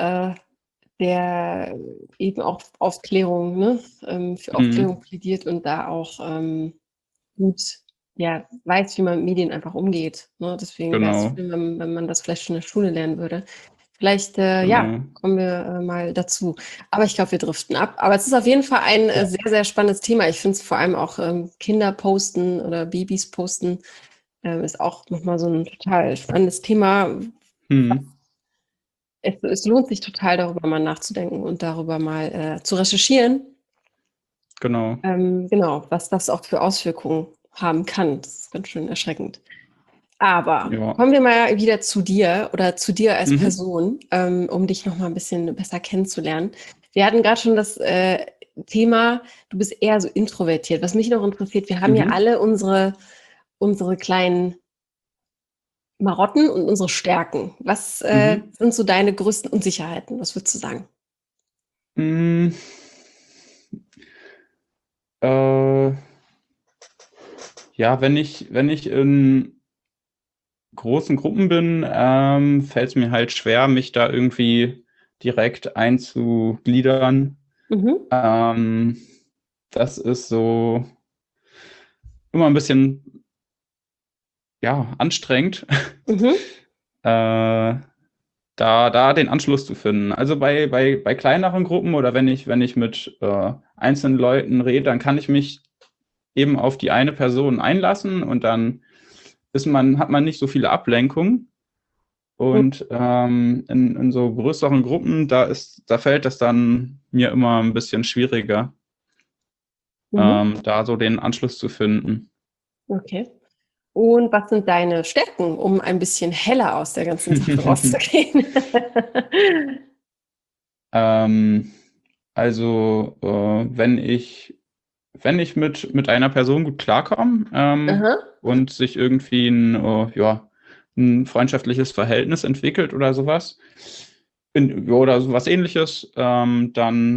der eben auch Aufklärung, ne, für Aufklärung Mhm. plädiert und da auch gut, ja, weiß, wie man mit Medien einfach umgeht. Ne? Deswegen wäre es Genau, schön, wenn man das vielleicht schon in der Schule lernen würde. Vielleicht, ja, genau. kommen wir mal dazu. Aber ich glaube, wir driften ab. Aber es ist auf jeden Fall ein Ja. sehr, sehr spannendes Thema. Ich finde es vor allem auch Kinder posten oder Babys posten ist auch nochmal so ein total spannendes Thema. Mhm. Es lohnt sich total, darüber mal nachzudenken und darüber mal zu recherchieren. Genau. Genau, was das auch für Auswirkungen haben kann. Das ist ganz schön erschreckend. Aber Ja. kommen wir mal wieder zu dir oder zu dir als Mhm. Person, um dich noch mal ein bisschen besser kennenzulernen. Wir hatten gerade schon das Thema, du bist eher so introvertiert. Was mich noch interessiert, wir haben ja Mhm. alle unsere kleinen Marotten und unsere Stärken. Was Mhm. sind so deine größten Unsicherheiten? Was würdest du sagen? Hm, äh, ja, wenn ich in großen Gruppen bin, fällt es mir halt schwer, mich da irgendwie direkt einzugliedern. Mhm. Ähm, das ist so immer ein bisschen, ja, anstrengend, Mhm. äh, da den Anschluss zu finden. Also bei kleineren Gruppen oder wenn ich mit einzelnen Leuten rede, dann kann ich mich eben auf die eine Person einlassen und dann hat man nicht so viele Ablenkungen. Und in so größeren Gruppen, da fällt das dann mir immer ein bisschen schwieriger, da so den Anschluss zu finden. Okay. Und was sind deine Stärken, um ein bisschen heller aus der ganzen Sache rauszugehen? Also, wenn ich mit einer Person gut klarkomme und sich irgendwie ein freundschaftliches Verhältnis entwickelt oder sowas, oder sowas Ähnliches, dann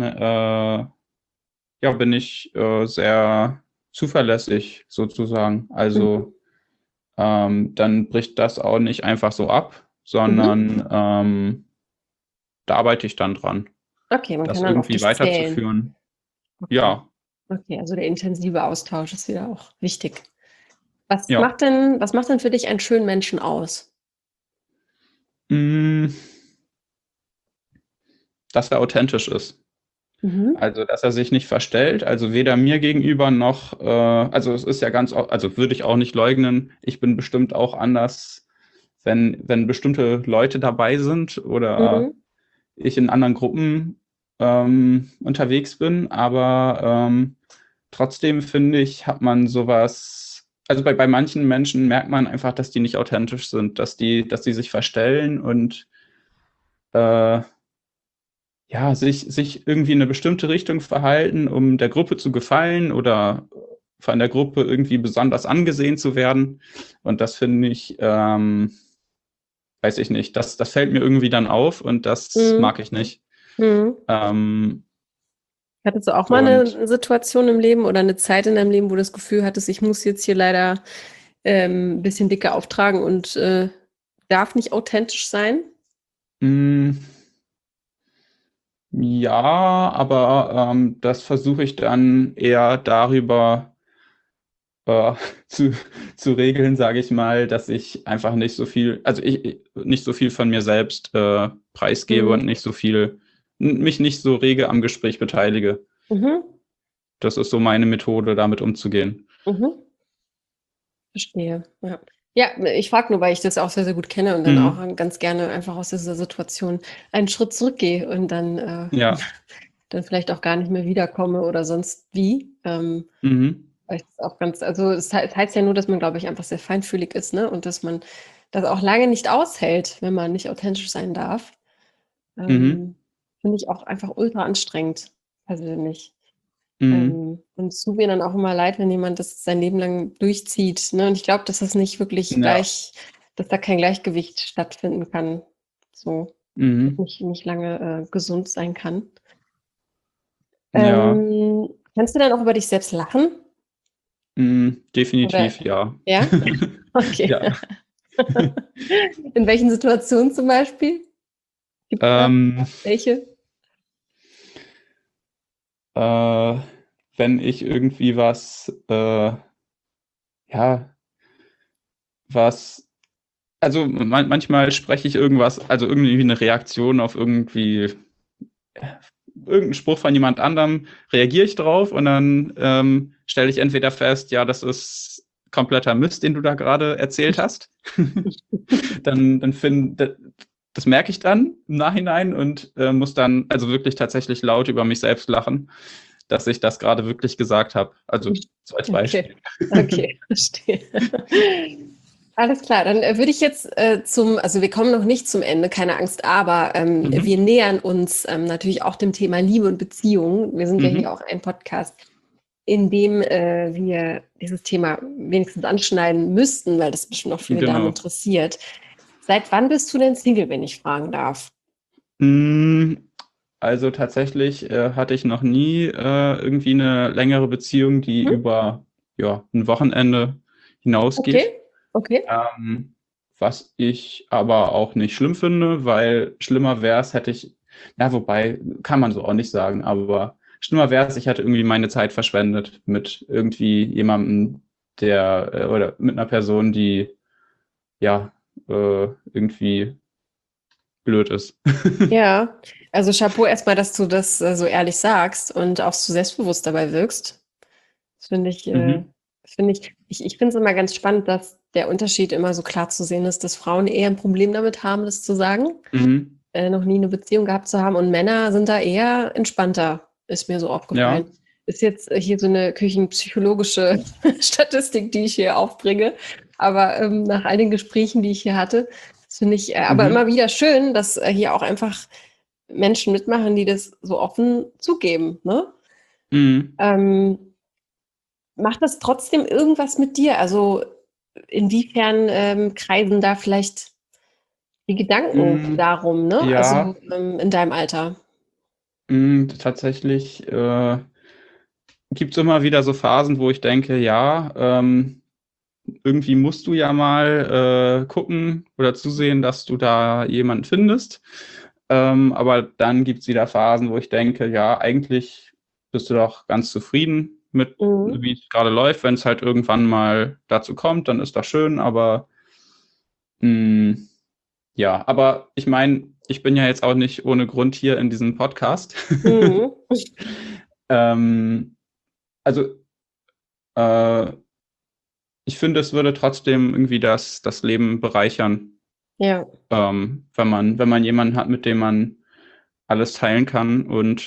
bin ich sehr zuverlässig sozusagen. Also dann bricht das auch nicht einfach so ab, sondern da arbeite ich dann dran. Okay, man das kann dann auf irgendwie dich weiterzuführen. Okay. Ja. Okay, also der intensive Austausch ist wieder auch wichtig. Was Ja. macht denn für dich einen schönen Menschen aus? Dass er authentisch ist. Also, dass er sich nicht verstellt, also weder mir gegenüber noch, also es ist ja also würde ich auch nicht leugnen, ich bin bestimmt auch anders, wenn bestimmte Leute dabei sind oder ich in anderen Gruppen unterwegs bin, aber trotzdem finde ich, hat man sowas, also bei manchen Menschen merkt man einfach, dass die nicht authentisch sind, dass die sich verstellen und sich irgendwie in eine bestimmte Richtung verhalten, um der Gruppe zu gefallen oder von der Gruppe irgendwie besonders angesehen zu werden. Und das finde ich, weiß ich nicht, das fällt mir irgendwie dann auf und das mag ich nicht. Hattest du auch mal eine Situation im Leben oder eine Zeit in deinem Leben, wo du das Gefühl hattest, ich muss jetzt hier leider ein bisschen dicker auftragen und darf nicht authentisch sein? Ja, aber das versuche ich dann eher darüber zu regeln, sage ich mal, dass ich einfach nicht so viel, also ich nicht so viel von mir selbst preisgebe und mich nicht so rege am Gespräch beteilige. Das ist so meine Methode, damit umzugehen. Verstehe. Ja, ich frage nur, weil ich das auch sehr, sehr gut kenne und dann auch ganz gerne einfach aus dieser Situation einen Schritt zurückgehe und dann vielleicht auch gar nicht mehr wiederkomme oder sonst wie. Weil ich das auch also es heißt ja nur, dass man, glaube ich, einfach sehr feinfühlig ist, ne? Und dass man das auch lange nicht aushält, wenn man nicht authentisch sein darf. Finde ich auch einfach ultra anstrengend, persönlich. Und es tut mir dann auch immer leid, wenn jemand das sein Leben lang durchzieht. Ne? Und ich glaube, dass das nicht wirklich dass da kein Gleichgewicht stattfinden kann. So. Nicht lange gesund sein kann. Kannst du dann auch über dich selbst lachen? Definitiv, ja. Ja? Okay. Ja. In welchen Situationen zum Beispiel? Gibt es da welche? Wenn ich irgendwie also manchmal spreche ich irgendwas, also irgendwie eine Reaktion auf irgendeinen Spruch von jemand anderem, reagiere ich drauf und dann stelle ich entweder fest, ja, das ist kompletter Mist, den du da gerade erzählt hast. Das merke ich dann im Nachhinein und muss dann also wirklich tatsächlich laut über mich selbst lachen, dass ich das gerade wirklich gesagt habe. Also so als Beispiel. Okay, verstehe. Alles klar, dann würde ich jetzt also wir kommen noch nicht zum Ende, keine Angst, aber wir nähern uns natürlich auch dem Thema Liebe und Beziehung. Wir sind ja hier auch ein Podcast, in dem wir dieses Thema wenigstens anschneiden müssten, weil das bestimmt noch viele Damen interessiert. Seit wann bist du denn Single, wenn ich fragen darf? Also tatsächlich hatte ich noch nie irgendwie eine längere Beziehung, die über ein Wochenende hinausgeht. Okay. Was ich aber auch nicht schlimm finde, weil schlimmer wäre es, wobei, kann man so auch nicht sagen, aber schlimmer wäre es, ich hätte irgendwie meine Zeit verschwendet mit irgendwie jemandem, oder mit einer Person, die irgendwie blöd ist. Ja, also Chapeau erstmal, dass du das so ehrlich sagst und auch so selbstbewusst dabei wirkst. Das finde ich, ich finde es immer ganz spannend, dass der Unterschied immer so klar zu sehen ist, dass Frauen eher ein Problem damit haben, das zu sagen, Mhm. noch nie eine Beziehung gehabt zu haben und Männer sind da eher entspannter, ist mir so Ja. aufgefallen. Ist jetzt hier so eine küchenpsychologische Statistik, die ich hier aufbringe, aber nach all den Gesprächen, die ich hier hatte, das finde ich aber immer Mhm. wieder schön, dass hier auch einfach Menschen mitmachen, die das so offen zugeben, ne? Mhm. Ähm, Macht das trotzdem irgendwas mit dir? Also inwiefern kreisen da vielleicht die Gedanken Mhm. darum, ne? Ja, Also in deinem Alter. tatsächlich gibt es immer wieder so Phasen, wo ich denke, ja, irgendwie musst du ja mal gucken oder zusehen, dass du da jemanden findest. Aber dann gibt es wieder Phasen, wo ich denke, ja, eigentlich bist du doch ganz zufrieden mit, Mhm. wie es gerade läuft. Wenn es halt irgendwann mal dazu kommt, dann ist das schön, aber mh, ja, aber ich meine, ich bin ja jetzt auch nicht ohne Grund hier in diesem Podcast. Mhm. ähm, also äh, ich finde, es würde trotzdem irgendwie das Leben bereichern, Ja, wenn man jemanden hat, mit dem man alles teilen kann. Und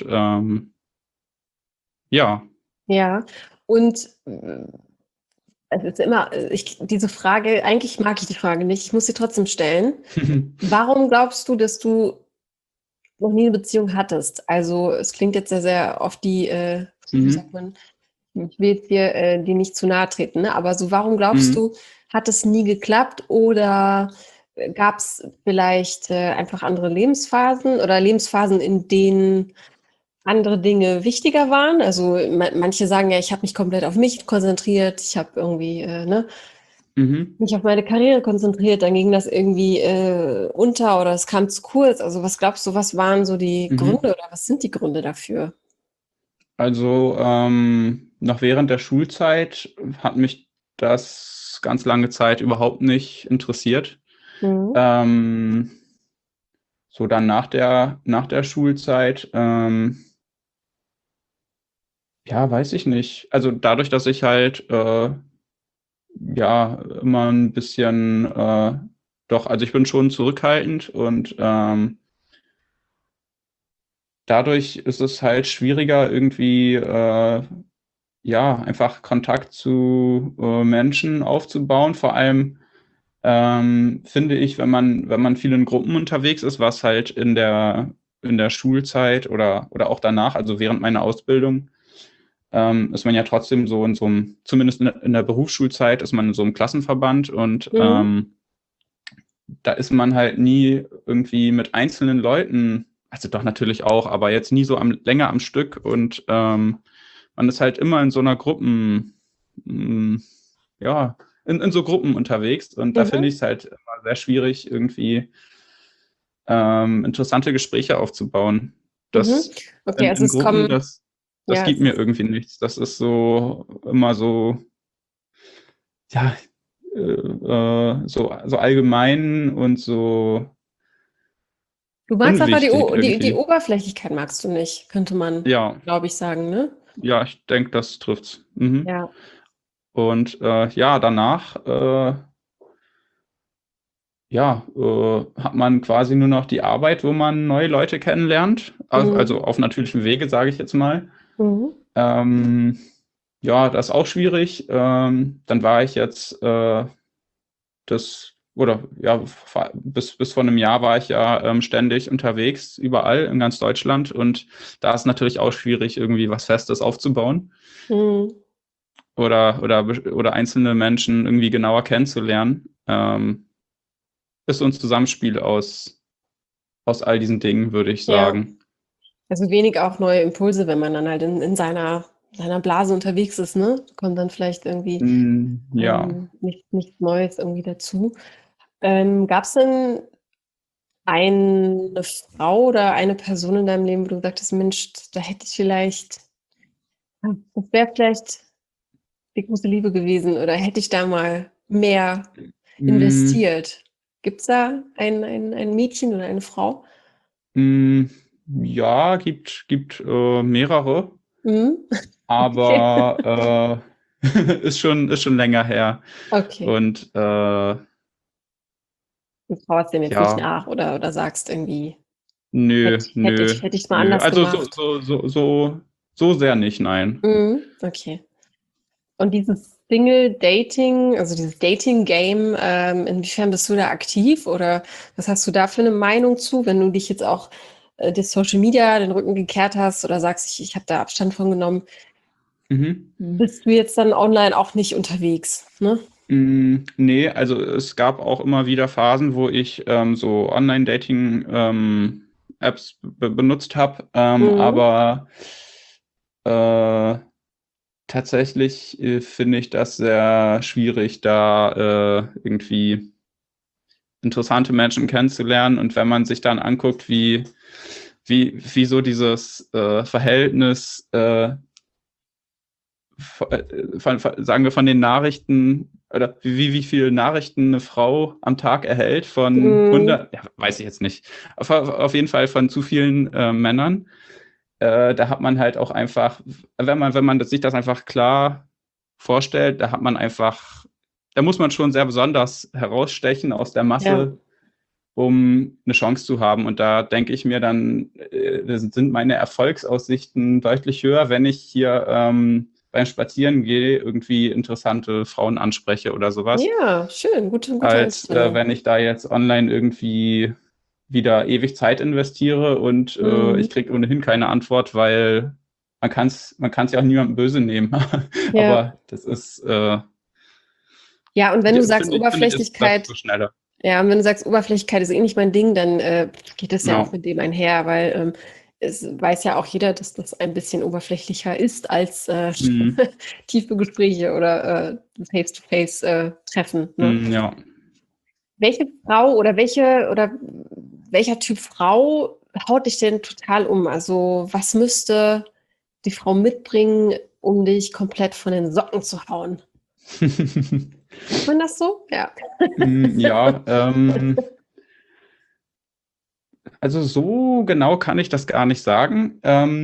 ja. ja. Und es ist immer, diese Frage, eigentlich mag ich die Frage nicht, ich muss sie trotzdem stellen. Warum glaubst du, dass du noch nie eine Beziehung hattest? Also es klingt jetzt sehr, sehr auf die, wie sagt Mhm. man, ich will jetzt hier dir nicht zu nahe treten, ne? Aber so, warum glaubst Mhm. du, hat es nie geklappt oder gab es vielleicht einfach andere Lebensphasen oder Lebensphasen, in denen andere Dinge wichtiger waren? Also manche sagen ja, ich habe mich komplett auf mich konzentriert, ich habe irgendwie ne, Mhm. mich auf meine Karriere konzentriert, dann ging das irgendwie unter oder es kam zu kurz. Also was glaubst du, was waren so die Mhm. Gründe oder was sind die Gründe dafür? Also noch während der Schulzeit hat mich das ganz lange Zeit überhaupt nicht interessiert. Mhm. Ähm, so dann nach der Schulzeit, ja, weiß ich nicht. Also dadurch, dass ich halt ja immer ein bisschen doch, also ich bin schon zurückhaltend und dadurch ist es halt schwieriger, irgendwie ja, einfach Kontakt zu Menschen aufzubauen. Vor allem finde ich, wenn man viel in Gruppen unterwegs ist, was halt in der Schulzeit oder auch danach, also während meiner Ausbildung, ist man ja trotzdem so in so einem, zumindest in der Berufsschulzeit, ist man in so einem Klassenverband und Mhm. da ist man halt nie irgendwie mit einzelnen Leuten, also doch natürlich auch, aber jetzt nie so länger am Stück und man ist halt immer in so einer mh, ja, in so Gruppen unterwegs und da finde Mhm. ich es halt immer sehr schwierig, irgendwie interessante Gespräche aufzubauen. Mhm. Das Okay, also in es Gruppen, kommen, das ja, gibt mir irgendwie nichts. Das ist so immer so, ja, so allgemein und so du magst einfach unwichtig Die irgendwie. Oberflächlichkeit magst du nicht, könnte man, Ja, glaube ich, sagen, ne? ja, ich denke, das trifft's. Mhm. Ja. Und ja, danach ja, hat man quasi nur noch die Arbeit, wo man neue Leute kennenlernt. Mhm. Also auf natürlichem Wege, sage ich jetzt mal. Mhm. Ähm, ja, das ist auch schwierig. Dann war ich jetzt oder ja, bis vor einem Jahr war ich ja ständig unterwegs, überall in ganz Deutschland. Und da ist natürlich auch schwierig, irgendwie was Festes aufzubauen Mhm. oder einzelne Menschen irgendwie genauer kennenzulernen. Ist so ein Zusammenspiel aus all diesen Dingen, würde ich Ja. sagen. Also wenig auch neue Impulse, wenn man dann halt in seiner Blase unterwegs ist, ne? Kommt dann vielleicht irgendwie Ja. nichts Neues irgendwie dazu. Gab es denn eine Frau oder eine Person in deinem Leben, wo du sagtest, Mensch, da hätte ich vielleicht, das wäre vielleicht die große Liebe gewesen oder hätte ich da mal mehr Mm, investiert? Gibt es da ein Mädchen oder eine Frau? mm, ja, gibt mehrere, Mhm. Okay. aber ist schon länger her. Okay. Und Du trauerst dem jetzt nicht ja, nach oder sagst irgendwie, nö, nö, hätte ich mal nö. anders Also gemacht. so sehr nicht, nein. Okay. Und dieses Single-Dating, also dieses Dating-Game, inwiefern bist du da aktiv oder was hast du da für eine Meinung zu, wenn du dich jetzt auch das Social Media den Rücken gekehrt hast oder sagst, ich habe da Abstand von genommen, Mhm. bist du jetzt dann online auch nicht unterwegs, ne? Nee, also es gab auch immer wieder Phasen, wo ich so Online-Dating-Apps benutzt habe, Mhm. aber äh, tatsächlich finde ich das sehr schwierig, da irgendwie interessante Menschen kennenzulernen. Und wenn man sich dann anguckt, wie so dieses Verhältnis sagen wir von den Nachrichten oder wie viele Nachrichten eine Frau am Tag erhält von Mhm. 100, ja, weiß ich jetzt nicht, auf jeden Fall von zu vielen Männern. Da hat man halt auch einfach, wenn man sich das einfach klar vorstellt, da muss man schon sehr besonders herausstechen aus der Ja. Masse, um eine Chance zu haben. Und da denke ich mir dann, sind meine Erfolgsaussichten deutlich höher, wenn ich hier beim Spazierengehen irgendwie interessante Frauen anspreche oder sowas, Ja, schön, gute als Einstellung. wenn ich da jetzt online irgendwie wieder ewig Zeit investiere und Mhm. ich kriege ohnehin keine Antwort, weil man kann's ja auch niemandem böse nehmen. Ja. Aber das ist, Ja, und wenn du sagst finde ich, läuft so Oberflächlichkeit, schneller. ja, und wenn du sagst, Oberflächlichkeit ist eh nicht mein Ding, dann geht das ja auch Ja. mit dem einher, weil es weiß ja auch jeder, dass das ein bisschen oberflächlicher ist als Mhm. tiefe Gespräche oder Face-to-Face Treffen. Ne? Ja. Welche Frau oder welcher Typ Frau haut dich denn total um? Also was müsste die Frau mitbringen, um dich komplett von den Socken zu hauen? Sagt man das so? Ja. Ja, also so genau kann ich das gar nicht sagen.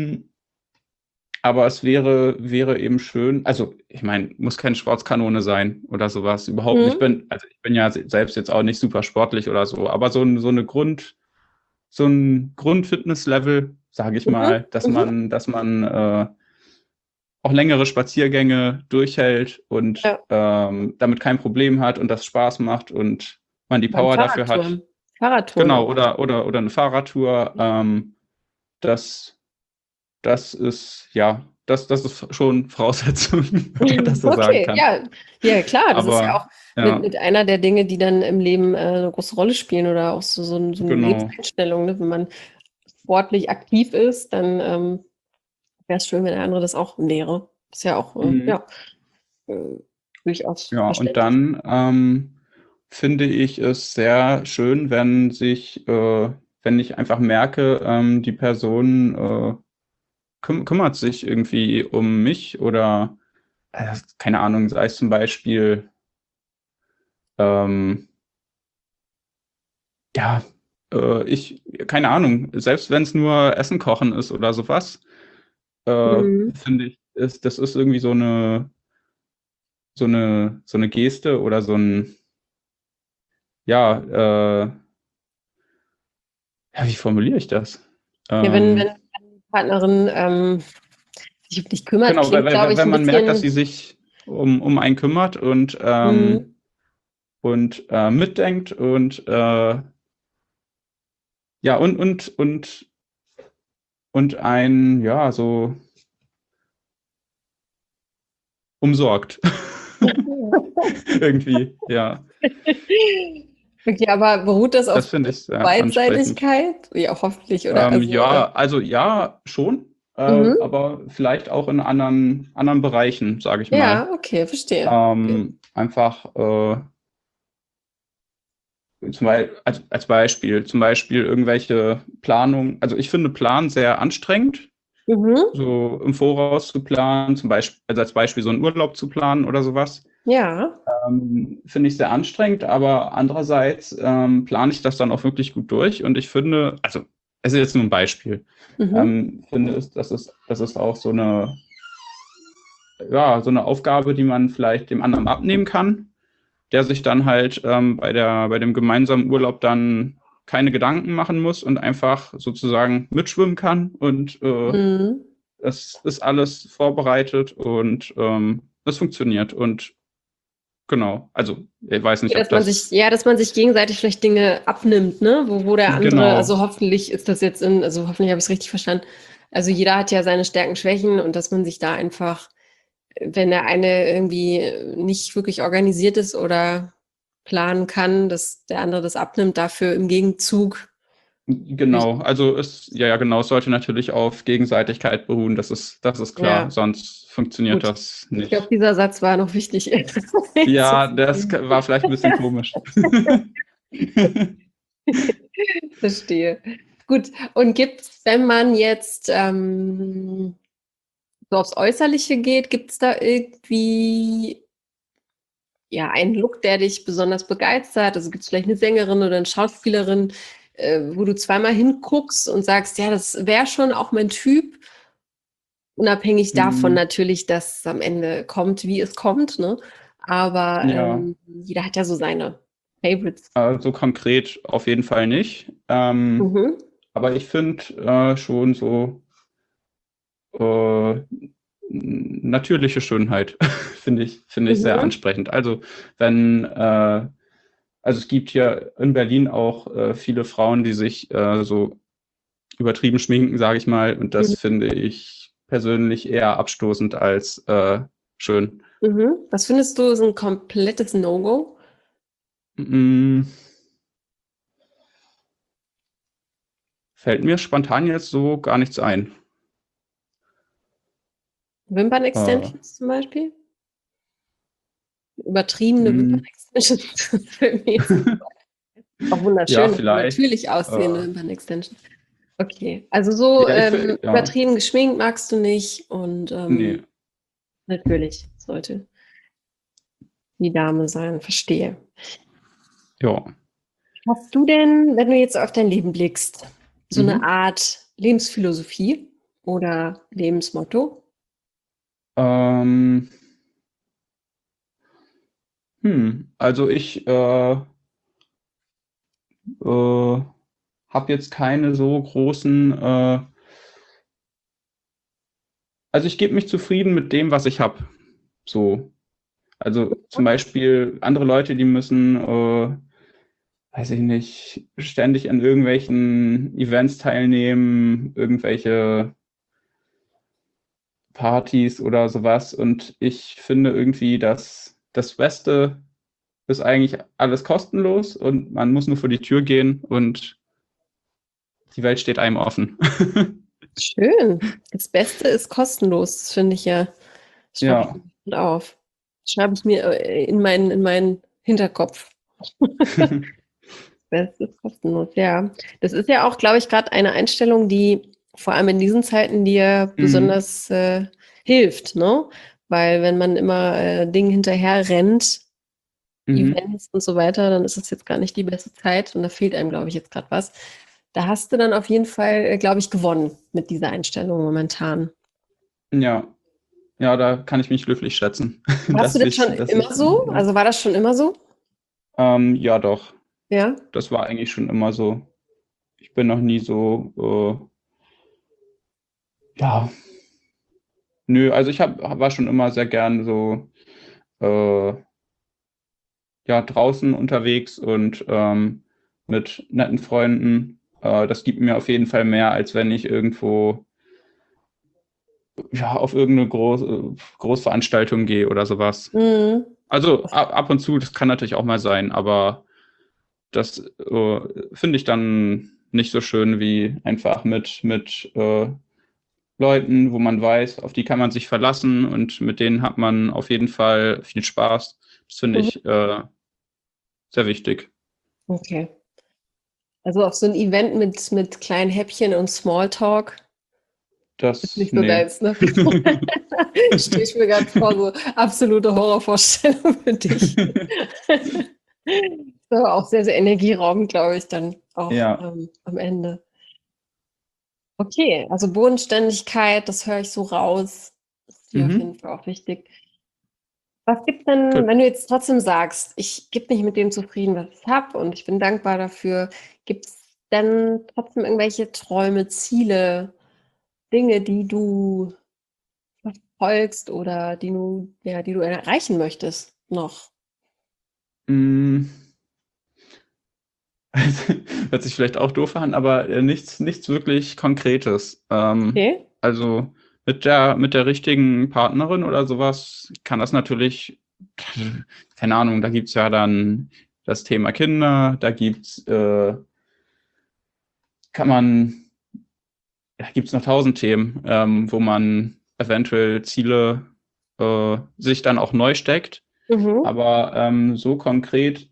Aber es wäre eben schön, also ich meine, muss keine Sportskanone sein oder sowas, überhaupt nicht. Mhm. Ich bin ja selbst jetzt auch nicht super sportlich oder so, aber so ein Grundfitnesslevel, sage ich Mhm. mal, dass Mhm. man auch längere Spaziergänge durchhält und Ja. damit kein Problem hat und das Spaß macht und man die Beim Power dafür hat. Fahrradtouren. Fahrradtouren Genau, auch. oder eine Fahrradtour. Das, das ist, ja, das ist schon Voraussetzung, wenn man das so sagen Okay, kann. ja. Ja, klar, das ist ja Aber auch ja, mit einer der Dinge, die dann im Leben eine große Rolle spielen oder auch so eine genau. Lebenseinstellung. Ne? Wenn man sportlich aktiv ist, dann wäre es schön, wenn der andere das auch wäre. Ist ja auch, Mhm. ja, äh, durchaus Ja, und verständlich. dann finde ich es sehr schön, wenn ich einfach merke, die Person kümmert sich irgendwie um mich oder keine Ahnung, sei es zum Beispiel, ähm, ja, keine Ahnung, selbst wenn es nur Essen kochen ist oder sowas, Mhm. finde ich, das ist irgendwie so eine Geste oder ja, ja, wie formuliere ich das? Ja, wenn Ähm, die Partnerin sich um dich kümmert, genau, klingt, glaube ich, wenn ein man merkt, dass bisschen. sie sich um einen kümmert Mhm. und mitdenkt und ja, und ein, ja, so umsorgt. Irgendwie, ja. Okay, aber beruht das auf Das finde ich sehr ansprechend. Beidseitigkeit? Ja, hoffentlich, oder? Also, Ja, also ja, schon, mhm. aber vielleicht auch in anderen Bereichen, sage ich mal. Ja, okay, verstehe. Okay. Einfach als Beispiel, zum Beispiel irgendwelche Planungen. Also ich finde Planen sehr anstrengend, Mhm. so im Voraus zu planen, zum Beispiel, also als Beispiel so einen Urlaub zu planen oder sowas. Ja. Finde ich sehr anstrengend, aber andererseits plane ich das dann auch wirklich gut durch und ich finde, also es ist jetzt nur ein Beispiel, Mhm. finde es, das ist auch so eine ja, so eine Aufgabe, die man vielleicht dem anderen abnehmen kann, der sich dann halt bei dem gemeinsamen Urlaub dann keine Gedanken machen muss und einfach sozusagen mitschwimmen kann. Und Mhm. es ist alles vorbereitet und es funktioniert. Und genau, also ich weiß nicht, ob das Dass man sich gegenseitig vielleicht Dinge abnimmt, ne? Wo der andere, genau. also hoffentlich ist das jetzt also hoffentlich habe ich es richtig verstanden. Also jeder hat ja seine Stärken, Schwächen und dass man sich da einfach, wenn der eine irgendwie nicht wirklich organisiert ist oder planen kann, dass der andere das abnimmt, dafür im Gegenzug. Genau, also ja, genau, es sollte natürlich auf Gegenseitigkeit beruhen, das ist klar, Ja, sonst funktioniert gut. das Ich glaube, nicht. dieser Satz war noch wichtig. Ja, das war vielleicht ein bisschen komisch. Verstehe. Gut, und gibt's, wenn man jetzt so aufs Äußerliche geht, gibt's da irgendwie ja einen Look, der dich besonders begeistert? Also gibt's vielleicht eine Sängerin oder eine Schauspielerin, wo du zweimal hinguckst und sagst, ja, das wäre schon auch mein Typ, unabhängig davon Hm, natürlich, dass es am Ende kommt, wie es kommt, ne? Aber ja, jeder hat ja so seine Favorites. so konkret auf jeden Fall nicht. Mhm. Aber ich finde schon so äh, natürliche Schönheit finde ich sehr Mhm. ansprechend. Also wenn also es gibt hier in Berlin auch viele Frauen, die sich so übertrieben schminken, sage ich mal. Und das Mhm. finde ich persönlich eher abstoßend als schön. Mhm. Was findest du ist ein komplettes No-Go? Mm, fällt mir spontan jetzt so gar nichts ein. Äh, Wimpern-Extensions zum Beispiel? Übertriebene mm, Wimpern-Extensions für mich. Auch ja, wunderschön, vielleicht. natürlich aussehende Äh, Wimpern-Extensions. Okay, also so ja, ja, übertrieben geschminkt magst du nicht und nee, natürlich sollte die Dame sein, verstehe. ja. Hast du denn, wenn du jetzt auf dein Leben blickst, so eine Mhm. Art Lebensphilosophie oder Lebensmotto? Ähm, also ich habe jetzt keine so großen, also ich gebe mich zufrieden mit dem, was ich habe. So. Also zum Beispiel andere Leute, die müssen, weiß ich nicht, ständig an irgendwelchen Events teilnehmen, irgendwelche Partys oder sowas. Und ich finde irgendwie, dass das Beste ist eigentlich alles kostenlos und man muss nur vor die Tür gehen und die Welt steht einem offen. Schön. Das Beste ist kostenlos, das finde ich ja. Das schreibe ich Ja. mir gut auf. Das schreibe ich mir in meinen Hinterkopf. Beste ist kostenlos, ja. Das ist ja auch, glaube ich, gerade eine Einstellung, die vor allem in diesen Zeiten dir Mhm. besonders hilft, ne? Weil wenn man immer Dingen hinterher rennt, Mhm. Events und so weiter, dann ist es jetzt gar nicht die beste Zeit und da fehlt einem, glaube ich, jetzt gerade was. Da hast du dann auf jeden Fall, glaube ich, gewonnen mit dieser Einstellung momentan. Ja. Ja, da kann ich mich glücklich schätzen, Warst du das schon dass immer ich, so? Also war das schon immer so? ja doch, Ja. das war eigentlich schon immer so. Ich bin noch nie so, ja, nö, also war schon immer sehr gern so, äh, ja, draußen unterwegs und mit netten Freunden. Das gibt mir auf jeden Fall mehr, als wenn ich irgendwo, ja, auf irgendeine Großveranstaltung gehe oder sowas. Mhm. Also ab und zu, das kann natürlich auch mal sein, aber das finde ich dann nicht so schön wie einfach mit Leuten, wo man weiß, auf die kann man sich verlassen und mit denen hat man auf jeden Fall viel Spaß. Das finde Mhm. ich sehr wichtig. Okay. Also auf so ein Event mit kleinen Häppchen und Smalltalk ist Das, nicht so nee. deins, ne? Stelle ich mir gerade vor, so absolute Horrorvorstellung für dich. Ist aber auch sehr, sehr energieraubend, glaube ich, dann auch Ja, am Ende. Okay, also Bodenständigkeit, das höre ich so raus. dir auf Mhm. jeden Fall auch wichtig. Was gibt denn, Gut. wenn du jetzt trotzdem sagst, ich gebe mich mit dem zufrieden, was ich habe und ich bin dankbar dafür, gibt es denn trotzdem irgendwelche Träume, Ziele, Dinge, die du verfolgst oder die du erreichen möchtest noch? Mm, Also, hört sich vielleicht auch doof an, aber nichts wirklich Konkretes. Okay. Also mit der richtigen Partnerin oder sowas kann das natürlich, keine Ahnung, da gibt es ja dann das Thema Kinder, da gibt es noch 1000 Themen, wo man eventuell Ziele sich dann auch neu steckt. Mhm. Aber so konkret,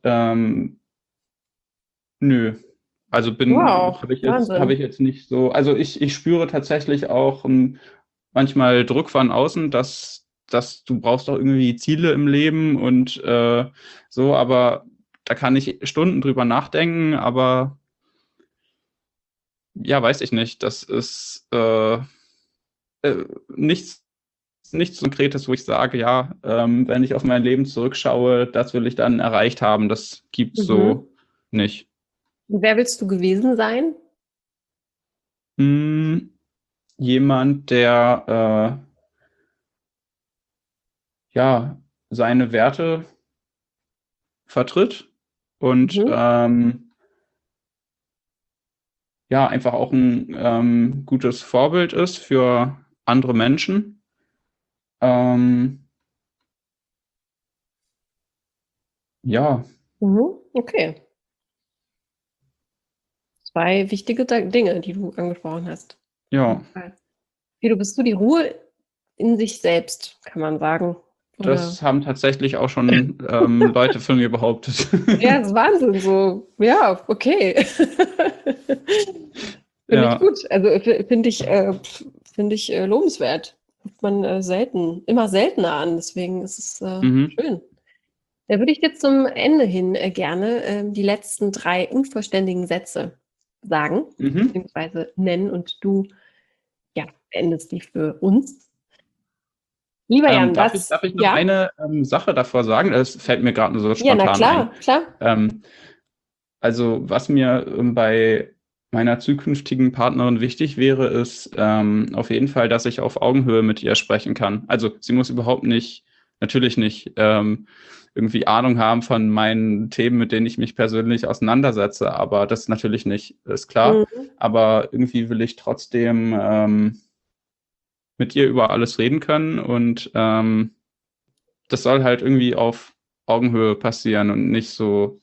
nö. Also Wow, habe Wahnsinn. ich jetzt nicht so, also ich spüre tatsächlich auch manchmal Druck von außen, dass du brauchst doch irgendwie Ziele im Leben und so, aber da kann ich Stunden drüber nachdenken, aber ja, weiß ich nicht. Das ist nichts, nichts Konkretes, wo ich sage, ja, wenn ich auf mein Leben zurückschaue, das will ich dann erreicht haben. Das gibt's Mhm. so nicht. Und wer willst du gewesen sein? Hm, jemand, der ja seine Werte vertritt und Mhm. ja einfach auch ein gutes Vorbild ist für andere Menschen. Ähm, ja, Mhm. Okay. 2 wichtige Dinge, die du angesprochen hast. Auf ja, jeden Fall. Wie du bist du die Ruhe in sich selbst, kann man sagen, oder? das haben tatsächlich auch schon Leute von mir behauptet. Ja, das ist Wahnsinn so. Ja, okay. Finde ich Ja. gut. Also, finde ich, lobenswert. Ruft man, immer seltener an, deswegen ist es, Mhm. schön. Da würde ich dir zum Ende hin, gerne, die letzten 3 unvollständigen Sätze sagen Mhm. beziehungsweise nennen und du, ja, beendest die für uns. Lieber Jan, Darf ich noch ja? eine Sache davor sagen? Das fällt mir gerade nur so Ja, na spontan ein. klar, klar. Ähm, also, was mir bei meiner zukünftigen Partnerin wichtig wäre, ist auf jeden Fall, dass ich auf Augenhöhe mit ihr sprechen kann. Also, sie muss überhaupt nicht, natürlich nicht, irgendwie Ahnung haben von meinen Themen, mit denen ich mich persönlich auseinandersetze, aber das natürlich nicht, ist klar. Mhm. Aber irgendwie will ich trotzdem mit ihr über alles reden können und das soll halt irgendwie auf Augenhöhe passieren und nicht so,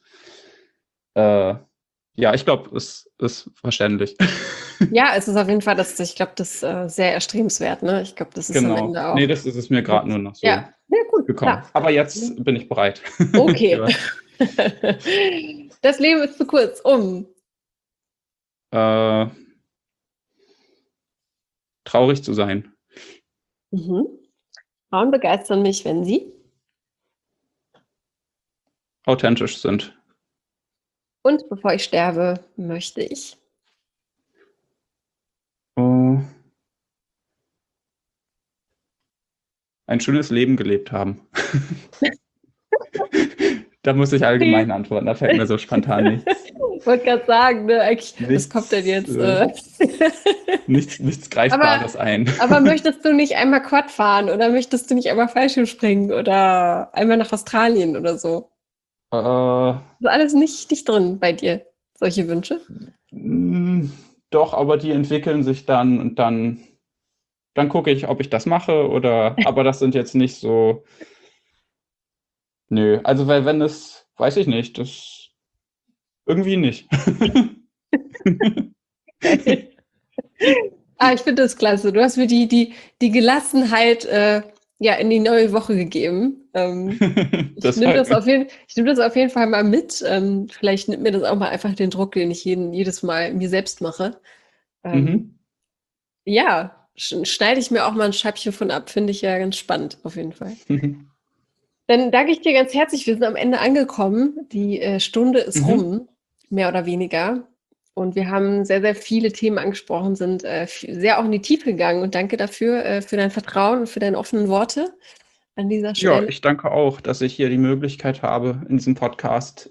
ja, ich glaube, es ist verständlich. Ja, es ist auf jeden Fall ich glaube, das, sehr erstrebenswert, ne? Ich glaube, das ist am Genau. Ende Nee, auch das ist es mir gerade nur noch ja, so ja gut, gekommen. klar. Aber jetzt bin ich bereit. Okay. Für, Das Leben ist zu kurz, um äh, traurig zu sein. mhm. Frauen begeistern mich, wenn sie Authentisch sind. und bevor ich sterbe, möchte ich Äh, ein schönes Leben gelebt haben. Da muss ich allgemein antworten. Da fällt mir so spontan nichts. wollte grad sagen, ne, eigentlich was kommt denn Nichts, jetzt, nichts Aber Greifbares ein. möchtest du nicht einmal Quad fahren oder möchtest du nicht einmal Fallschirmspringen oder einmal nach Australien oder so? Äh, Ist alles nicht drin bei dir, solche Wünsche? mh, doch, aber die entwickeln sich dann und dann gucke ich, ob ich das mache oder, aber das sind jetzt nicht so, nö, also weil wenn es, weiß ich nicht, das irgendwie nicht. Geil. Ich finde das klasse. Du hast mir die Gelassenheit, ja, in die neue Woche gegeben. Das freut mich. Ich nehme das auf jeden Fall mal mit. Vielleicht nimmt mir das auch mal einfach den Druck, den ich jedes Mal mir selbst mache. Ähm, Mhm. ja, schneide ich mir auch mal ein Scheibchen von ab. Finde ich ja ganz spannend, auf jeden Fall. Dann danke ich dir ganz herzlich. Wir sind am Ende angekommen. Die Stunde ist Mhm. rum, mehr oder weniger. Und wir haben sehr, sehr viele Themen angesprochen, sind sehr auch in die Tiefe gegangen. Und danke dafür, für dein Vertrauen und für deine offenen Worte an dieser Ja, Stelle. ich danke auch, dass ich hier die Möglichkeit habe, in diesem Podcast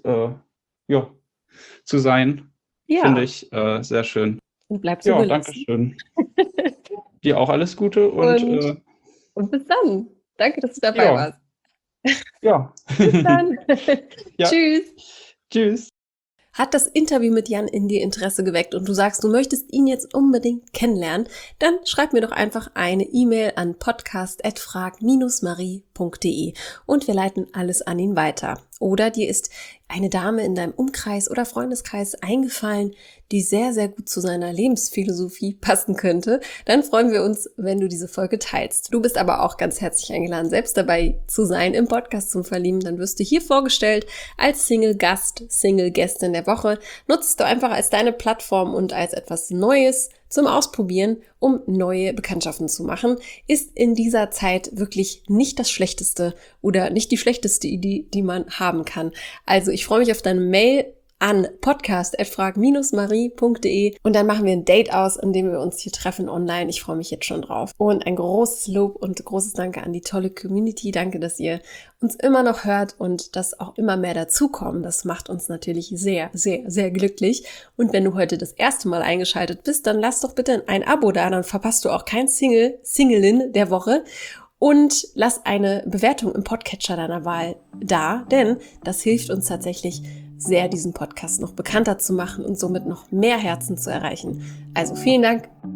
zu sein. Ja. Finde ich sehr schön. Und bleib so Ja, gelassen. danke schön. Dir auch alles Gute und bis dann. Danke, dass du dabei warst. Ja. Bis dann. Ja. Tschüss. Tschüss. Hat das Interview mit Jan in dir Interesse geweckt und du sagst, du möchtest ihn jetzt unbedingt kennenlernen, dann schreib mir doch einfach eine E-Mail an podcast@frag-marie.de und wir leiten alles an ihn weiter. Oder dir ist eine Dame in deinem Umkreis oder Freundeskreis eingefallen, die sehr, sehr gut zu seiner Lebensphilosophie passen könnte, dann freuen wir uns, wenn du diese Folge teilst. Du bist aber auch ganz herzlich eingeladen, selbst dabei zu sein im Podcast zum Verlieben. Dann wirst du hier vorgestellt als Single-Gast, Single-Gästin der Woche. Nutzt es du einfach als deine Plattform und als etwas Neues zum Ausprobieren, um neue Bekanntschaften zu machen, ist in dieser Zeit wirklich nicht das Schlechteste oder nicht die schlechteste Idee, die man haben kann. Also ich freue mich auf deine Mail an podcast@frag-marie.de und dann machen wir ein Date aus, in dem wir uns hier treffen online. Ich freue mich jetzt schon drauf. Und ein großes Lob und großes Danke an die tolle Community. Danke, dass ihr uns immer noch hört und dass auch immer mehr dazukommen. Das macht uns natürlich sehr, sehr, sehr glücklich. Und wenn du heute das erste Mal eingeschaltet bist, dann lass doch bitte ein Abo da, dann verpasst du auch kein Singlin der Woche. Und lass eine Bewertung im Podcatcher deiner Wahl da, denn das hilft uns tatsächlich sehr, diesen Podcast noch bekannter zu machen und somit noch mehr Herzen zu erreichen. Also vielen Dank